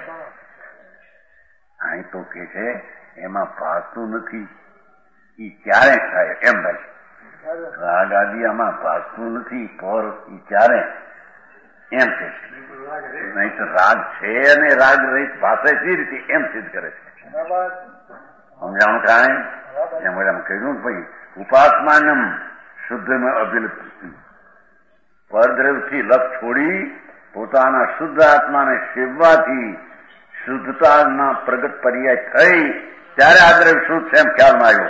Speaker 1: અહીં તો કે છે એમાં ભાગતું નથી. એ ક્યારે થાય એમ ભાઈ? રાગ આદિ આમાં ભાગતું નથી પર એ ક્યારે એમ કે છે. નહીં તો રાગ છે અને રાગ રહિત ભાષે સી રીતે એમ સિદ્ધ કરે છે. સમજાણું કાંઈ? એમ કહ્યું ભાઈ ઉપાસમાનમ શુદ્ધ અભિલપ પરદ્રવથી લક્ષ છોડી પોતાના શુદ્ધ આત્માને સેવવાથી શુદ્ધતાના પ્રગટ પર્યાય થઈ ત્યારે આ દ્રવ્ય શુદ્ધ છે એમ ખ્યાલમાં આવ્યો.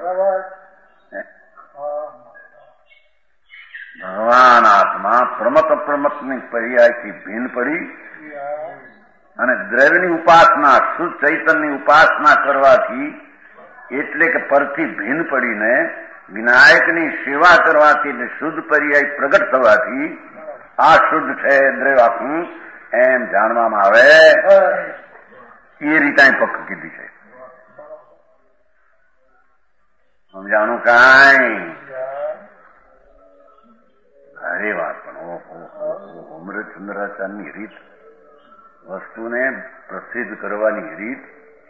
Speaker 1: ભગવાન આત્મા પ્રમત અપ્રમતની પર્યાયથી ભિન્ન પડી અને દ્રવ્યની ઉપાસના શુદ્ધ ચૈતન્યની ઉપાસના કરવાથી એટલે કે પરથી ભિન્ન પડીને વિનાયકની સેવા કરવાથી એટલે શુદ્ધ પર્યાય પ્રગટ થવાથી આ શુદ્ધ છે દ્રવ્ય આખું એમ જાણવામાં આવે. એ રીતે પક્ક કીધી છે. સમજાણું કાંઈ? અરે વાત પણ અમૃતચંદ્રાચાર્યની રીત, વસ્તુને પ્રસિદ્ધ કરવાની રીત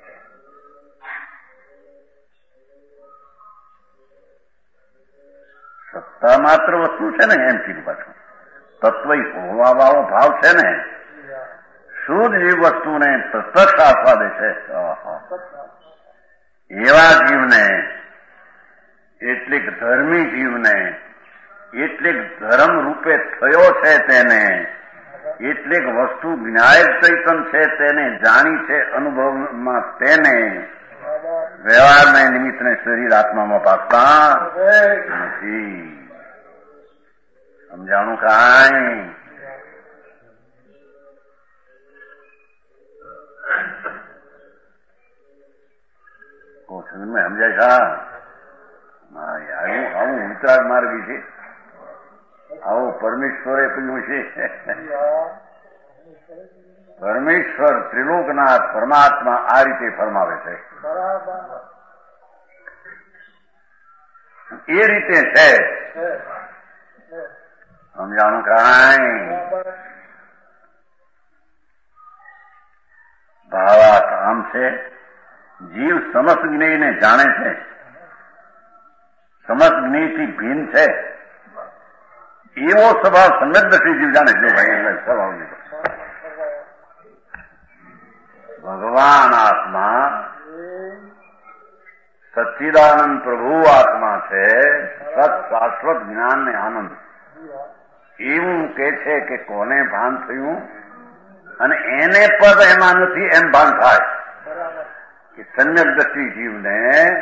Speaker 1: સત્તા માત્ર વસ્તુ છે ને એમ કીધું. પાછું તત્વ હોવા વાળો ભાવ છે ને, શુદ્ધ જે વસ્તુને પ્રત્યક્ષ આસ્વાદે છે એવા જીવને, એટલીક ધર્મી જીવને, એટલીક ધર્મ રૂપે થયો છે તેને, એટલીક વસ્તુ વિનાયક ચૈતન છે તેને જાણી છે અનુભવમાં, તેને વ્યવહારને નિમિત્તને શરીર આત્મામાં પાકતા નથી. સમજાણું કાંઈ? સમજાય છે? આવું વિતરાગ માર્ગી છે. આવું પરમેશ્વરે કહ્યું છે. પરમેશ્વર ત્રિલોકનાથ પરમાત્મા આ રીતે ફરમાવે છે. એ રીતે છે. સમજાણું કાંઈ? ભાવાર્થ આમ છે, જીવ સમસ્ત જ્ઞેયને જાણે છે, સમસ્ત જ્ઞેયથી ભિન્ન છે એવો સ્વભાવ સમ્યક્દર્શી જીવ જાણે છે. ભાઈ સ્વભાવ ભગવાન આત્મા સચ્ચિદાનંદ પ્રભુ આત્મા છે, સત શાશ્વત જ્ઞાન ને આનંદ. એવું કે છે કે કોને ભાન થયું અને એને પદ એમાં નથી એમ ભાન થાય કે સમ્યક્દર્શી જીવને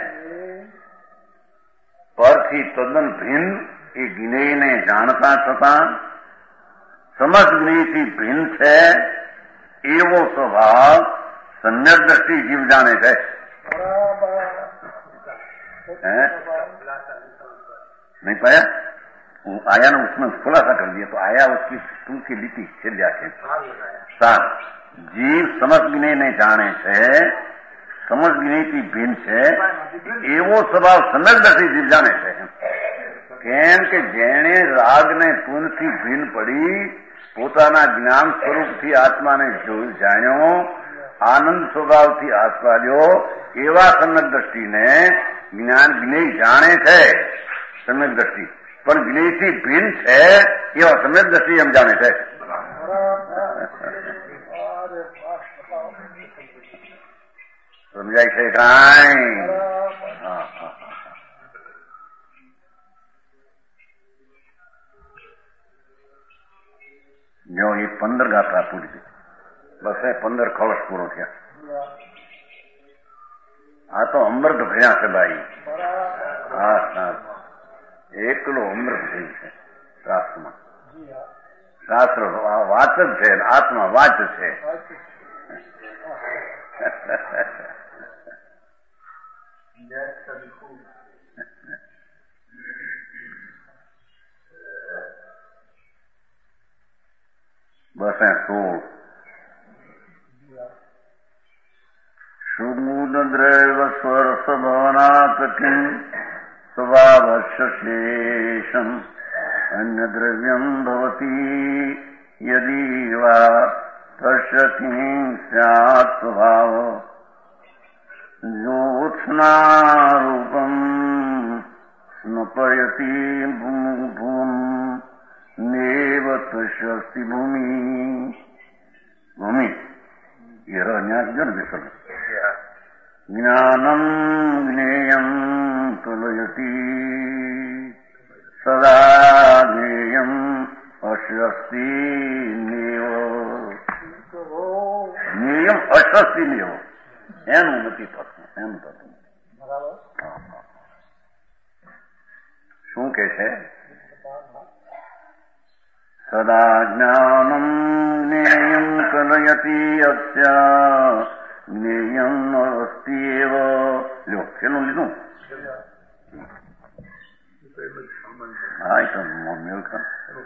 Speaker 1: પરથી તદ્દન ભિન્ન એ જ્ઞેયને જાણતા છતાં સમસ્ત જ્ઞેયથી ભિન્ન છે એવો સ્વભાવ સમ્યક્દર્શી જીવ જાણે છે. नहीं पाया? आया ना, उसमें खुलासा कर दिया तो आया उसकी तुलसी लिपि छिल जाती सात जीव समझने ने जाने છે, સમજગ્નિથી ભિન્ન છે એવો સ્વભાવ સમ્યક્દર્શી જીવ જાણે છે. કેમ કે જેણે રાગને પૂનથી ભિન્ન પડી પોતાના જ્ઞાન સ્વરૂપથી આત્માને જાણ્યો, આનંદ સ્વભાવથી આસ્વાદ્યો એવા સમ્યક્દર્શીને જ્ઞાન જ્ઞેય જાણે છે. સમ્યક્દર્શી પણ જ્ઞેયથી ભિન્ન છે એવા સમ્યક્દર્શી એમ જાણે છે. સમજાય છે કાંઈ? જો એ 15 ગાથા પૂરી ગઈ, બસ એ 15 કળશ પૂરો થયા. આ તો અમૃત ભર્યા છે ભાઈ. હા શાસ્ત્ર એકલો અમૃત ભર્યું છે શાસ્ત્રમાં. શાસ્ત્ર વાત જ છે, આત્મા વાત છે. બસ 16 સુમૂદ્રૈવ સ્વરસભવનાથ કિં સ્વભાવશેષમ અન્ય દ્રવ્યમ ભવતી યદી વા તસ્ય કિં સ્યાત્ સ્વભાવ જ્યોત્સ્નારૂપમ સ્નપયતિ ભૂમ નેવ તસ્યસ્તિ ભૂમિ. ભૂમિ એ ન્યાસ જો ને વિસર્ગ. જ્ઞાનમ જ્ઞેયમ કલયતી સદા જ્ઞેયમ અસ્યસ્તિ નેવ. જ્ઞેયમ અસ્યસ્તિ નેવ એનું નથી થતું, એનું થતું. શું કે છે? સદા જ્ઞાનમ જ્ઞેયમ કલયતી અસ્ય જ્ઞેયમ અસ્તિ એવ. લ્યો શેનું લીધું? હા એ તો મેળ કર.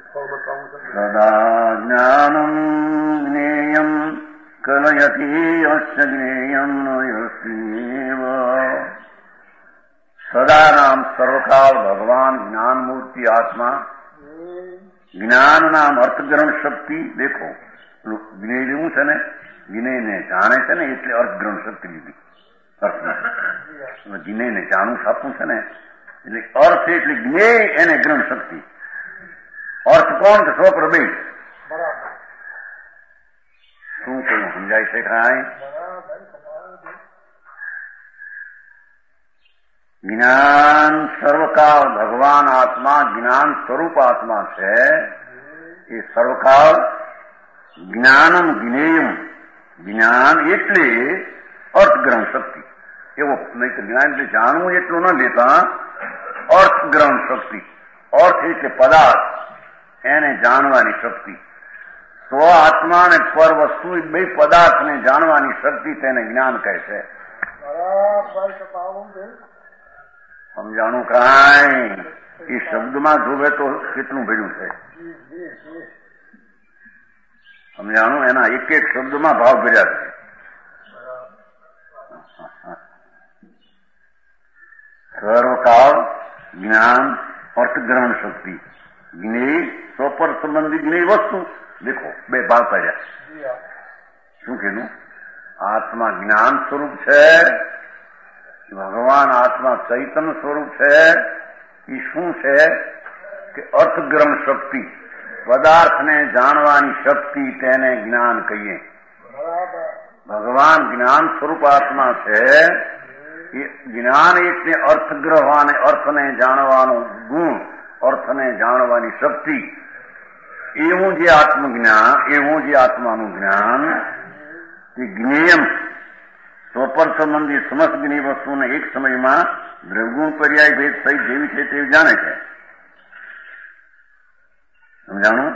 Speaker 1: સદા જ્ઞાનમ જ્ઞેયમ કલયતી અસ્ય જ્ઞેયમ અસ્તિ એવ. સદા નામ સર્વકાળ ભગવાન જ્ઞાન મૂર્તિ આત્મા. જ્ઞાન નામ અર્થગ્રહણ શક્તિ. દેખો જ્ઞેય લેવું છે ને, જ્ઞેયને જાણે છે ને એટલે અર્થગ્રહણ શક્તિ લીધી. અર્થમાં જ્ઞેયને જાણવું આપવું છે ને એટલે અર્થ એટલે જ્ઞેય એને ગ્રહણ શક્તિ. અર્થ કોણ કે સ્વપ્રભેદ. શું કહ્યું સમજાય છે કાંઈ? જ્ઞાન સર્વકાળ ભગવાન આત્મા જ્ઞાન સ્વરૂપ આત્મા છે. એ સર્વકાળ જ્ઞાનમ જ્ઞેયમ. જ્ઞાન એટલે અર્થગ્રહણ શક્તિ. એવો નહીં તો જ્ઞાન એટલે જાણવું એટલું ન લેતા, અર્થગ્રહણ શક્તિ. અર્થ એટલે પદાર્થ, એને જાણવાની શક્તિ. સ્વ આત્મા અને પર વસ્તુ બે પદાર્થને જાણવાની શક્તિ તેને જ્ઞાન કહે છે. સમજાણું કાંઈ? એ શબ્દમાં જોવે તો કેટલું ભર્યું છે. સમજાણું? એના એક એક શબ્દમાં ભાવ ભર્યા છે. સર્વકાળ જ્ઞાન અર્થગ્રહણ શક્તિ. જ્ઞેય સ્વપર સંબંધી જ્ઞેય વસ્તુ. દેખો બે ભાવ પડ્યા. શું કીધું? આત્મા જ્ઞાન સ્વરૂપ છે, ભગવાન આત્મા ચૈતન્ય સ્વરૂપ છે. એ શું છે કે અર્થગ્રહણ શક્તિ, પદાર્થને જાણવાની શક્તિ, તેને જ્ઞાન કહીએ. ભગવાન જ્ઞાન સ્વરૂપ આત્મા છે. એ જ્ઞાન એટલે અર્થગ્રહવાને અર્થને જાણવાનું ગુણ, અર્થને જાણવાની શક્તિ. એવું જે આત્મજ્ઞાન, એવું જે આત્માનું જ્ઞાન તે જ્ઞેયમ સ્વપર સંબંધી સમસ્ત જ્ઞેય વસ્તુને એક સમયમાં દ્રવગુણ પર્યાય ભેદ સહિત જેવી છે તેવી જાણે છે. સમજાણું?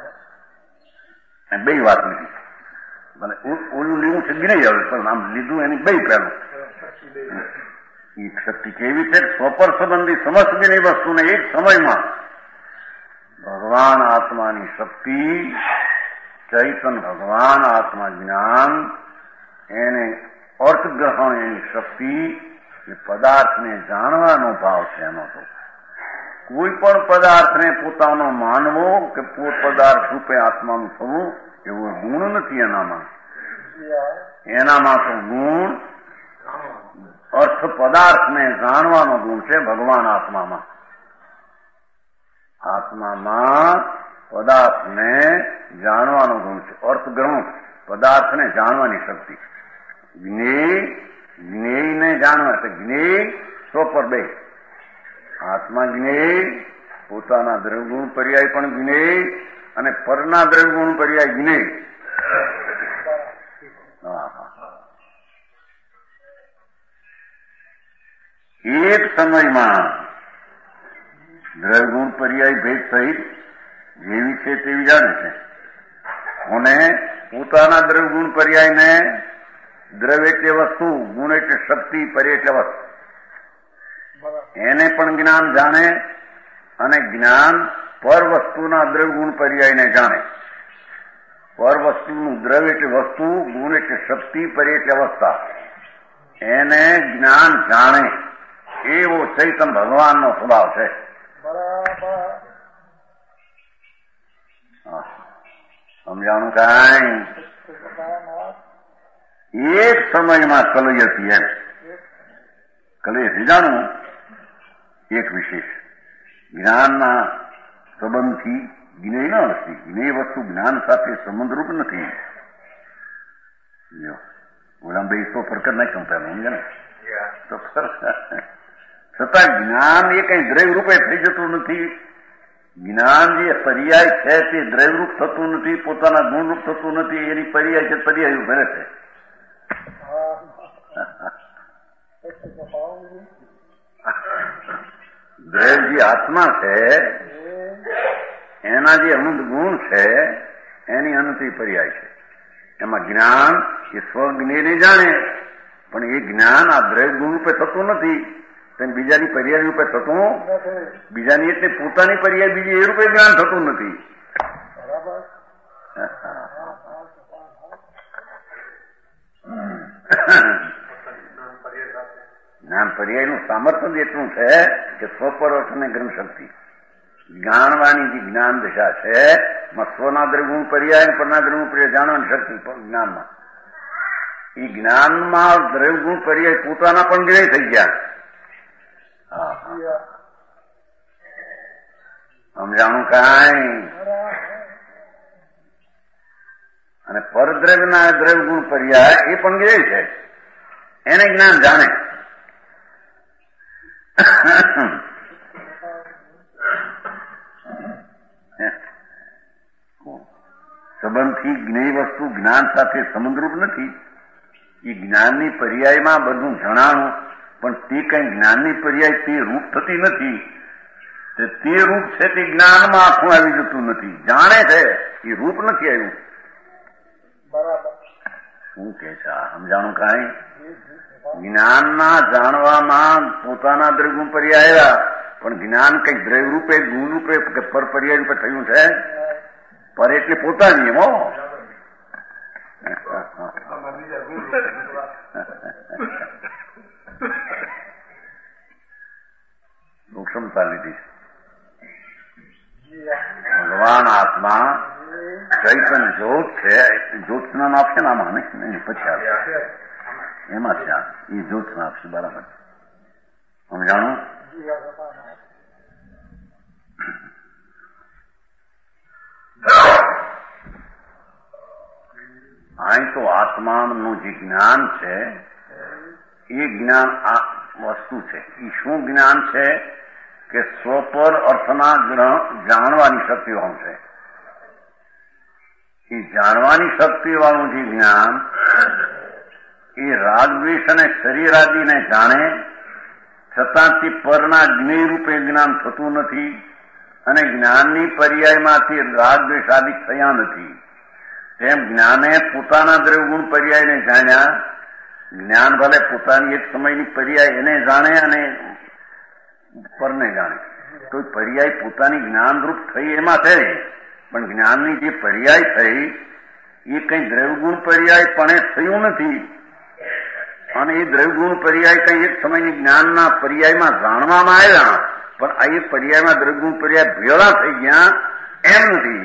Speaker 1: બે વાત લીધી. મને ઓલું લેવું છે જ્ઞેય, હવે પણ આમ લીધું એની બે પહેલું. એ શક્તિ કેવી છે? સ્વપર સંબંધી સમસ્ત જ્ઞેય વસ્તુને એક સમયમાં ભગવાન આત્માની શક્તિ, ચૈતન ભગવાન આત્મા જ્ઞાન, એને અર્થગ્રહણ એની શક્તિ, એ પદાર્થને જાણવાનો ભાવ છે. એનો તો કોઈ પણ પદાર્થને પોતાનો માનવો કે પોત પદાર્થ રૂપે આત્માનું થવું એવો ગુણ નથી એનામાં. એનામાં તો ગુણ અર્થ પદાર્થને જાણવાનો ગુણ છે. ભગવાન આત્મામાં, આત્મામાં પદાર્થને જાણવાનો ગુણ છે. અર્થગ્રહણ પદાર્થને જાણવાની શક્તિ. જ્ઞેય જ્ઞેયને જાણવા તો જ્ઞેય સ્વપર બે. આત્મા જ્ઞેય, પોતાના દ્રવ્યગુણ પર્યાય પણ જ્ઞેય અને પરના દ્રવ્યગુણ પર્યાય જ્ઞેય. એક સમયમાં દ્રવ્યગુણ પર્યાય ભેદ સહિત જેવી છે તેવી જાણે છે અને પોતાના દ્રવ્યગુણ પર્યાયને દ્રવ્ય એટલે વસ્તુ, ગુણ એટલે શક્તિ, પર્ય એટલે વસ્તુ, એને પણ જ્ઞાન જાણે અને જ્ઞાન પર વસ્તુના દ્રવ્યગુણ પર્યાયને જાણે. પર વસ્તુનું દ્રવ્ય એટલે વસ્તુ, ગુણ એટલે શક્તિ, પર્ય એટલે અવસ્થા, એને જ્ઞાન જાણે એવો ચૈતન્ય ભગવાનનો સ્વભાવ છે. સમજાણું કાંઈ? એક સમયમાં કલય હતી એમ. કલય જાણવું એક વિશેષ જ્ઞાનના સંબંધથી જ્ઞેય ન નથી. જ્ઞેય વસ્તુ જ્ઞાન સાથે સંબંધરૂપ નથી. ઓલા બે તો ફરક નહીં સમજાય સમજે ને તો છતાં જ્ઞાન એ કઈ દ્રવ્ય રૂપે થઈ જતું નથી. જ્ઞાન જે પર્યાય છે તે દ્રવ્યરૂપ થતું નથી, પોતાના ગુણરૂપ થતું નથી. એની પર્યાય છે પર્યાય ભરે છે. દ્રવ્ય જે આત્મા છે એના જે અનંત ગુણ છે એની અનંતી પર્યાય છે. એમાં જ્ઞાન એ સ્વજ્ઞને જાણે પણ એ જ્ઞાન આ દ્રવ્ય ગુણ રૂપે થતું નથી. બીજાની પર્યાય રૂપે થતું, બીજાની એટલે પોતાની પર્યાય બીજી એ રૂપે જ્ઞાન થતું નથી. જ્ઞાન પર્યાયનું સામર્થ્ય જ એટલું છે કે સ્વપરોક્ષ અને ગ્રંથ શક્તિ જાણવાની જે જ્ઞાન દિશા છે સ્વના દ્રવ્યગુણ પર્યાય પરના દ્રવ્યગુણ પર્યાય જાણવાની શક્તિ જ્ઞાનમાં, એ જ્ઞાનમાં દ્રવ્યગુણ પર્યાય પોતાના પણ જ્ઞેય થઈ ગયા. સમજાણું કાંઈ? અને પરદ્રવ્યના દ્રવ્યગુણ પર્યાય એ પણ જ્ઞેય છે, એને જ્ઞાન જાણે. સંબંધથી જ્ઞેય વસ્તુ જ્ઞાન સાથે સંબંધરૂપ નથી. એ જ્ઞાનની પર્યાયમાં બધું જણાણું પણ તે કઈ જ્ઞાનની પર્યાય તે રૂપ થતી નથી. તે રૂપ છે તે જ્ઞાનમાં આખું આવી જતું નથી. જાણે છે એ રૂપ નથી આવ્યું. શું કે છે સમજાણું કાંઈ? જ્ઞાનના જાણવામાં પોતાના દ્રવ્યગુણ પર્યાય આવ્યા પણ જ્ઞાન કઈ દ્રવ્ય રૂપે ગુણ રૂપે કે પર પર્યાય રૂપે થયું છે. પર એટલે પોતાની એમ સૂક્ષ્મતા લીધી. ભગવાન આત્મા ચૈતન્ય જ્યોત છે. જ્યોત્સના આપશે ને આમાં નહીં પછી આપશે એમાં છે. એ જ્યોત્સના આપશે બરાબર. સમજાણું? અહીં તો આત્માનું જે જ્ઞાન છે એ જ્ઞાન આ વસ્તુ છે. એ શું જ્ઞાન છે કે સ્વપર અર્થના જાણવાની શક્તિવાળું છે. એ જાણવાની શક્તિવાળું જે જ્ઞાન એ રાગદ્વેષ અને શરીરાદિને જાણે છતાં તે પરના જ્ઞેય રૂપે જ્ઞાન થતું નથી અને જ્ઞાનની પર્યાયમાંથી રાગદ્વેષ આદિ થયા નથી. તેમ જ્ઞાને પોતાના દ્રવ્યગુણ પર્યાયને જાણ્યા. જ્ઞાન ભલે પોતાની એક સમયની પર્યાય એને જાણે અને પરને જાણે તો પર્યાય પોતાની જ્ઞાનરૂપ થઈ એમાં છે પણ જ્ઞાનની જે પર્યાય થઈ એ કઈ દ્રવ્યગુણ પર્યાય પણ થયું નથી. અને એ દ્રવ્યગુણ પર્યાય કઈ એક સમયની જ્ઞાનના પર્યાયમાં જાણવામાં આવ્યા પણ આ એક પર્યાયમાં દ્રવ્યગુણ પર્યાય ભેળા થઈ ગયા એમ નથી.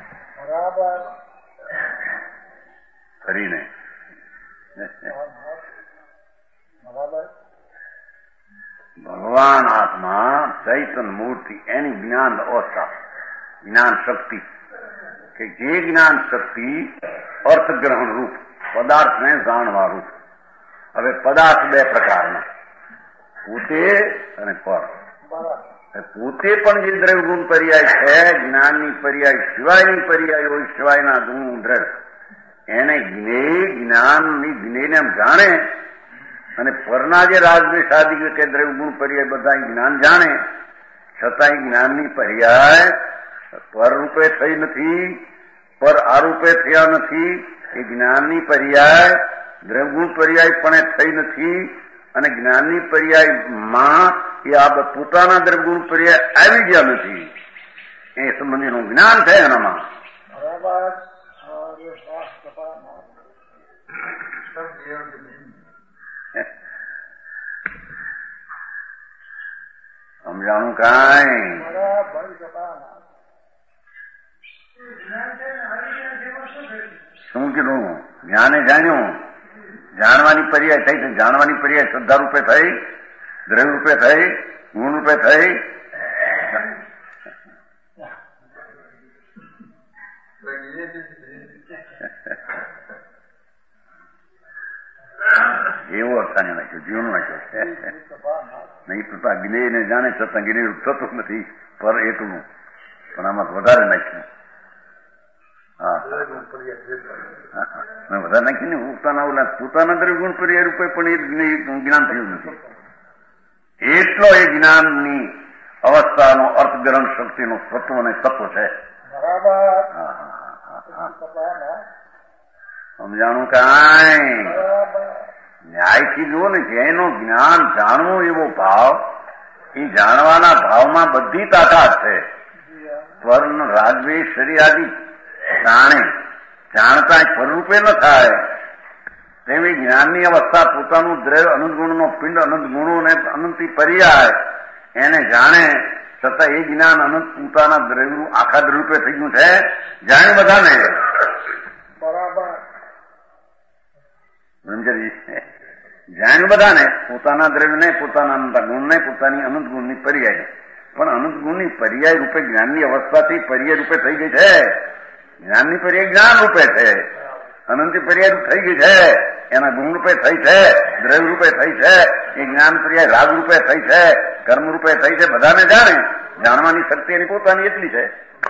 Speaker 1: ફરીને ભગવાન આત્મા ચૈતન્ય મૂર્તિ એની જ્ઞાન અવસ્થા, જ્ઞાન શક્તિ કે જે જ્ઞાન શક્તિ અર્થગ્રહણ રૂપ પદાર્થને જાણવા રૂપ હવે પદાર્થ બે પ્રકારના, પોતે અને પર. પોતે પણ જે દ્રવ્ય ગુણ પર્યાય છે, જ્ઞાનની પર્યાય સિવાયની પર્યાય હોય, સિવાયના ગુણ દ્રવ્ય, એને જ્ઞેય જ્ઞાનની જ્ઞેયને એમ જાણે, અને પરના જે રાજદ્વેષાદિ કે દ્રવ્ય ગુણ પર્યાય બધા જ્ઞાન જાણે, છતાંય જ્ઞાનની પર્યાય પર રૂપે થઈ નથી, પર આરૂપે થયા નથી. એ જ્ઞાનની પર્યાય દ્રવ્યગુણ પર્યાય પણ થઈ નથી, અને જ્ઞાનની પર્યાયમાં એ આ પોતાના દ્રવ્યગુણ પર્યાય આવી ગયા નથી. એ સંબંધીનું જ્ઞાન છે એનામાં. સમજાણું કાંઈ? શું કીધું? જ્ઞાને જાણ્યું, જાણવાની પર્યાય થઈ. જાણવાની પર્યાય શ્રદ્ધા રૂપે થઈ, દ્રવ્ય રૂપે થઈ, ગુણ રૂપે થઈ. એવો અર્થાને નાખ્યો, જીવન નાખ્યો. નહીં તો જ્ઞેયને જાણે છતાં જ્ઞેય રૂપ થતું નથી, પર એટલું. પણ આમાં વધારે નાખ્યું. વધારે નાખીને પોતાના દ્રવ્યગુણ પર્યાય રૂપે પણ એ જ્ઞાન થયું નથી. એટલો એ જ્ઞાનની અવસ્થાનો અર્થગ્રહણ શક્તિનો તત્વ અને તત્વ છે. સમજાણું કાંઈ? ન્યાયથી જુઓ ને, જેનો જ્ઞાન જાણવું એવો ભાવ, એ જાણવાના ભાવમાં બધી તાકાત છે. સ્વર્ણ રાજદ્વેષ શરીરાદિ જાણે, જાણતા સ્વરૂપે ન થાય તેવી જ્ઞાનની અવસ્થા પોતાનું દ્રવ્ય અનંત ગુણનો પિંડ, અનંત ગુણો અને અનંતી પર્યાય એને જાણે, છતાં એ જ્ઞાન અનંત પોતાના દ્રવ્યનું આખા દ્રવ્ય થઈ ગયું છે. જાણે બધાને જાણ બધાને પોતાના દ્રવ્યને, પોતાના અનંત ગુણને, પોતાની અનંત ગુણની પર્યાય. પણ અનંત ગુણની પર્યાય રૂપે જ્ઞાનની અવસ્થાથી પર્યાય રૂપે થઈ ગઈ છે. જ્ઞાનની પર્યાય જ્ઞાન રૂપે છે, અનંતી પર્યાય થઈ ગઈ છે, એના ગુણ રૂપે થઈ છે, દ્રવ્ય રૂપે થઈ છે, એ જ્ઞાન પર્યાય રાગ રૂપે થઈ છે, કર્મ રૂપે થઈ છે. બધાને જાણે, જાણવાની શક્તિ એની પોતાની એટલી છે.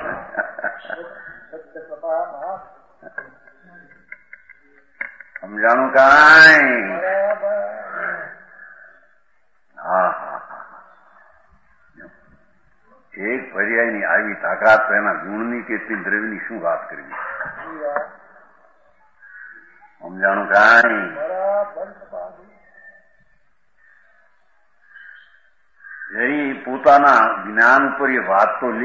Speaker 1: સમજાણું કાંઈ? હા હા હા. એક પર્યાયની આવી તાકાત તો એના ગુણની કે દ્રવ્યની શું વાત કરવી? સમજાણું કાંઈ? એ પોતાના જ્ઞાન ઉપર એ વાત તો લે,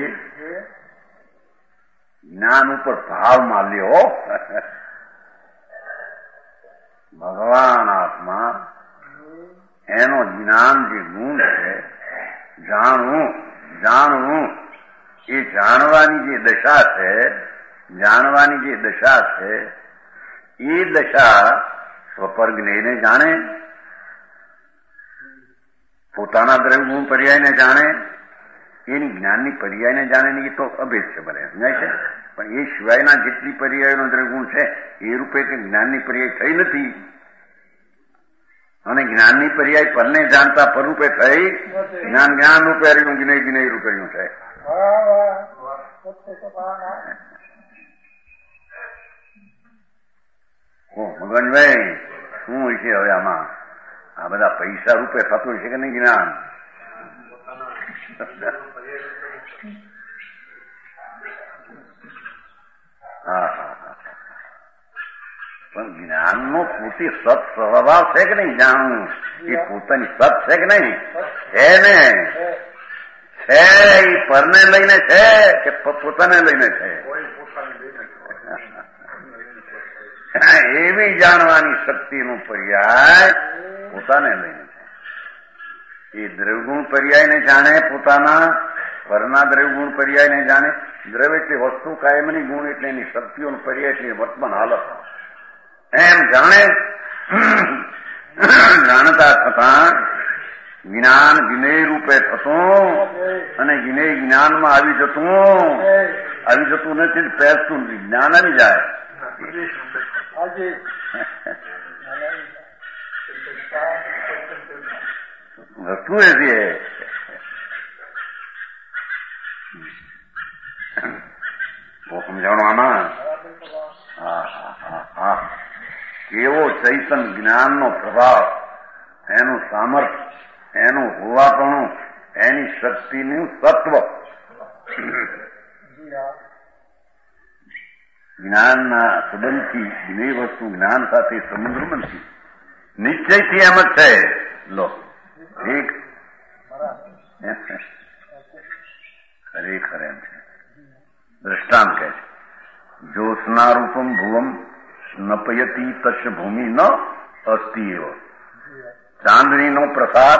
Speaker 1: જ્ઞાન ઉપર ભાવમાં લ્યો. ભગવાન આત્મા એનો જ્ઞાન જે ગુણ છે, જાણવું એ જાણવાની જે દશા છે, જાણવાની જે દશા છે, એ દશા સ્વપર જ્ઞેયને જાણે, પોતાના દ્રવ્ય ગુણ પર્યાયને જાણે, એની જ્ઞાનની પર્યાયને જાણે ને, એ તો અભેદ છે. બને સમજાય છે. પણ એ સિવાયના જેટલી પર્યાયનો દ્રવ્ય ગુણ છે એ રૂપે કે જ્ઞાનની પર્યાય થઈ નથી, અને જ્ઞાનની પર્યાય પરને જાણતા પર રૂપે થઈ, જ્ઞાન જ્ઞાન રૂપે રહ્યું, જ્ઞેય જ્ઞેય રૂપે રહ્યું છે. મગનભાઈ શું હોય છે હવે આમાં? આ બધા પૈસા રૂપે થતું હોય છે કે નહીં જ્ઞાન? હા હા હા. પણ જ્ઞાનનો પોતે સત સ્વભાવ છે કે નહીં? જાણવું એ પોતાની સત છે કે નહીં? છે ને? છે. એ પરને લઈને છે કે પોતાને લઈને છે? એવી જાણવાની શક્તિનું પર્યાય પોતાને લઈને છે. એ દ્રવ્યગુણ પર્યાયને જાણે, પોતાના પરના દ્રવ્યગુણ પર્યાયને જાણે. દ્રવ્ય એટલે વસ્તુ, કાયમની ગુણ એટલે એની શક્તિઓનો પર્યાય એટલે વર્તમાન હાલત. એમ જાણે, જાણતા છતાં જ્ઞાન જ્ઞેય રૂપે થતું અને જ્ઞેય જ્ઞાનમાં આવી જતું નથી. પહેરતું જ્ઞાન આવી જાય. વસ્તુ એવી है वो સમજાણો આમાં કેવો ચૈતન જ્ઞાનનો પ્રભાવ, એનું સામર્થ્ય, એનું હોવાપણું, એની શક્તિનું તત્વ. જ્ઞાનના સંબંધથી બે વસ્તુ જ્ઞાન સાથે સમુદ્ર બનતી નિશ્ચયથી એમ જ છે. લો ઠીક ખરેખર એમ છે. દ્રષ્ટાંત કહે છે જ્યોત્સના રૂપમ ભુવમ સ્નપયતી તસ્ય ભૂમિ ન અસ્તિ એવ. ચાંદનીનો પ્રસાદ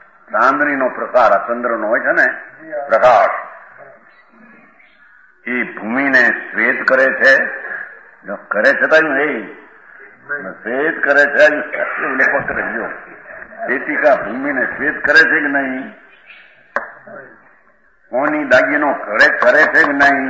Speaker 1: આ ચંદ્રનો હોય છે ને પ્રકાશ, એ ભૂમિને શ્વેત કરે છે. જો કરે છે તો શ્વેત કરે છે પકડે જો ખેતીકા ભૂમિને શ્વેત કરે છે કે નહીં? કોની દાગીનો કરે છે કે નહીં?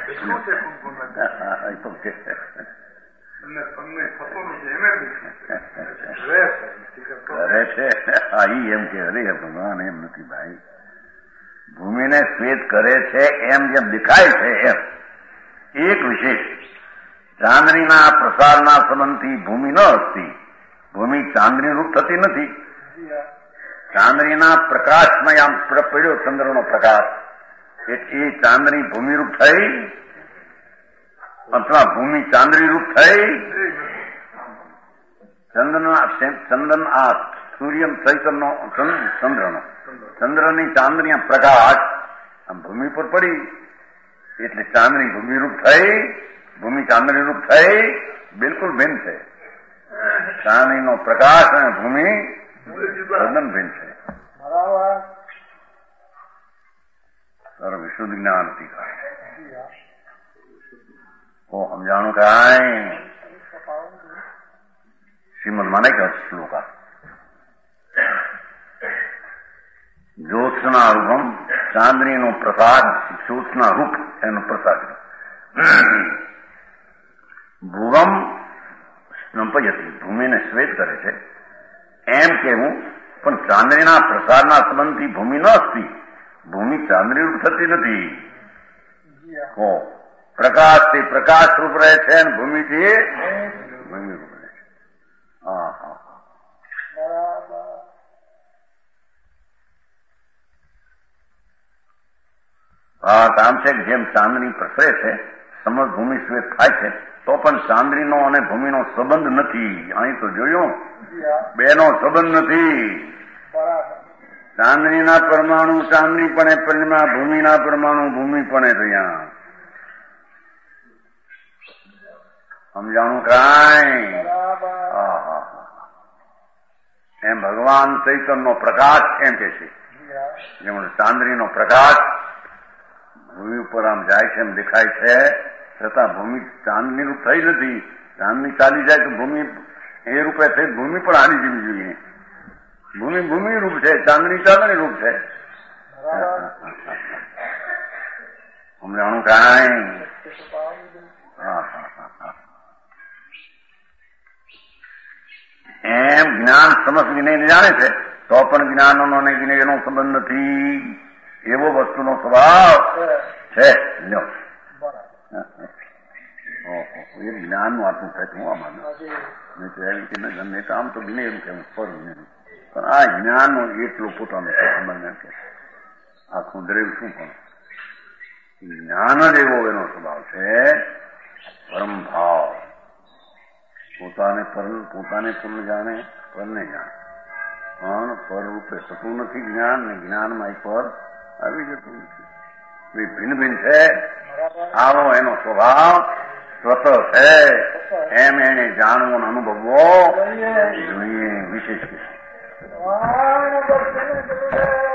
Speaker 1: કરે છે. એમ કે અરે ભગવાન એમ નથી ભાઈ, ભૂમિને શ્વેત કરે છે એમ જેમ દેખાય છે એમ એક વિશેષ ચાંદનીના પ્રસારના સંબંધથી ભૂમિ ન હસતી. ભૂમિ ચાંદની રૂપ થતી નથી. ચાંદનીના પ્રકાશમાં આમ પડ્યો ચંદ્રનો પ્રકાશ, એ ચાંદની ભૂમિરૂપ થઈ અથવા ભૂમિ ચાંદની રૂપ થઈ? ચંદન આ સૂર્ય ચૈતનનો ચંદ્રની ચાંદની પ્રકાશ આમ ભૂમિ પર પડી એટલે ચાંદની ભૂમિરૂપ થઈ, ભૂમિ ચાંદની રૂપ થઈ? બિલકુલ ભિન્ન છે. ચાંદનીનો પ્રકાશ અને ભૂમિ તદ્દન ભિન્ન છે. વિશુદ્ધ જ્ઞાન હતી ઓ સમજાણું કાંઈ? શ્રીમદ માને કે શ્લોકા જ્યોત્સના રૂપમ, ચાંદનીનો પ્રસાદ, જ્યોત્સના રૂપ એનો પ્રસાદ. ભુવમ સ્નપયતી, ભૂમિને શ્વેત કરે છે એમ કેવું, પણ ચાંદનીના પ્રસારના સંબંધથી ભૂમિ ન હસતી. ભૂમિ ચાંદની રૂપ થતી નથી. પ્રકાશથી પ્રકાશ રૂપ રહે છે અને ભૂમિથી ભૂમિ રૂપ રહે છે. આમ છે કે જેમ ચાંદની પ્રસરે છે સમજ ભૂમિ શ્વેત થાય છે, તો પણ ચાંદનીનો અને ભૂમિનો સંબંધ નથી. અહીં તો જોયું, બેનો સંબંધ નથી. ચાંદનીના પરમાણુ ચાંદની પણ પરિણામ, ભૂમિના પરમાણુ ભૂમિ પણ રહ્યા. સમજાણું કાંઈ? એમ ભગવાન ચૈતનનો પ્રકાશ એમ કે છે જેમ ચાંદનીનો પ્રકાશ ભૂમિ ઉપર આમ જાય છે એમ દેખાય છે, છતાં ભૂમિ ચાંદની રૂપ થઈ નથી. ચાંદની ચાલી જાય તો ભૂમિ એ રૂપે થઈ ભૂમિ પણ હારી જવી જોઈએ. ભૂમિ ભૂમિ રૂપ છે, ચાંદની ચાંદની રૂપ છે. સમજાણું કાંઈ? એમ જ્ઞાન સમસ્ત વિનયને જાણે છે તો પણ જ્ઞાનનો અને વિનયનો સંબંધ નથી. એવો વસ્તુનો સ્વભાવ છે. એ જ્ઞાનનું આટલું થાય હું આમાં ગમે તો આમ તો વિનય રૂપ એમ પર વિનય, પણ આ જ્ઞાનનો એટલો પોતાનો સંબંધ કે આખું દ્રવ્ય શું પણ જ્ઞાન જ એવો એનો સ્વભાવ છે. પરમ ભાવ, પોતાને પર જાણે, પરને જાણે, પણ પર રૂપે થતું નથી જ્ઞાન, ને જ્ઞાનમાં એક પર આવી જતું નથી. ભિન્ન ભિન્ન છે. આવો એનો સ્વભાવ સ્વતઃ છે. એમ એને જાણવો અને અનુભવવો જોઈએ. વિશેષ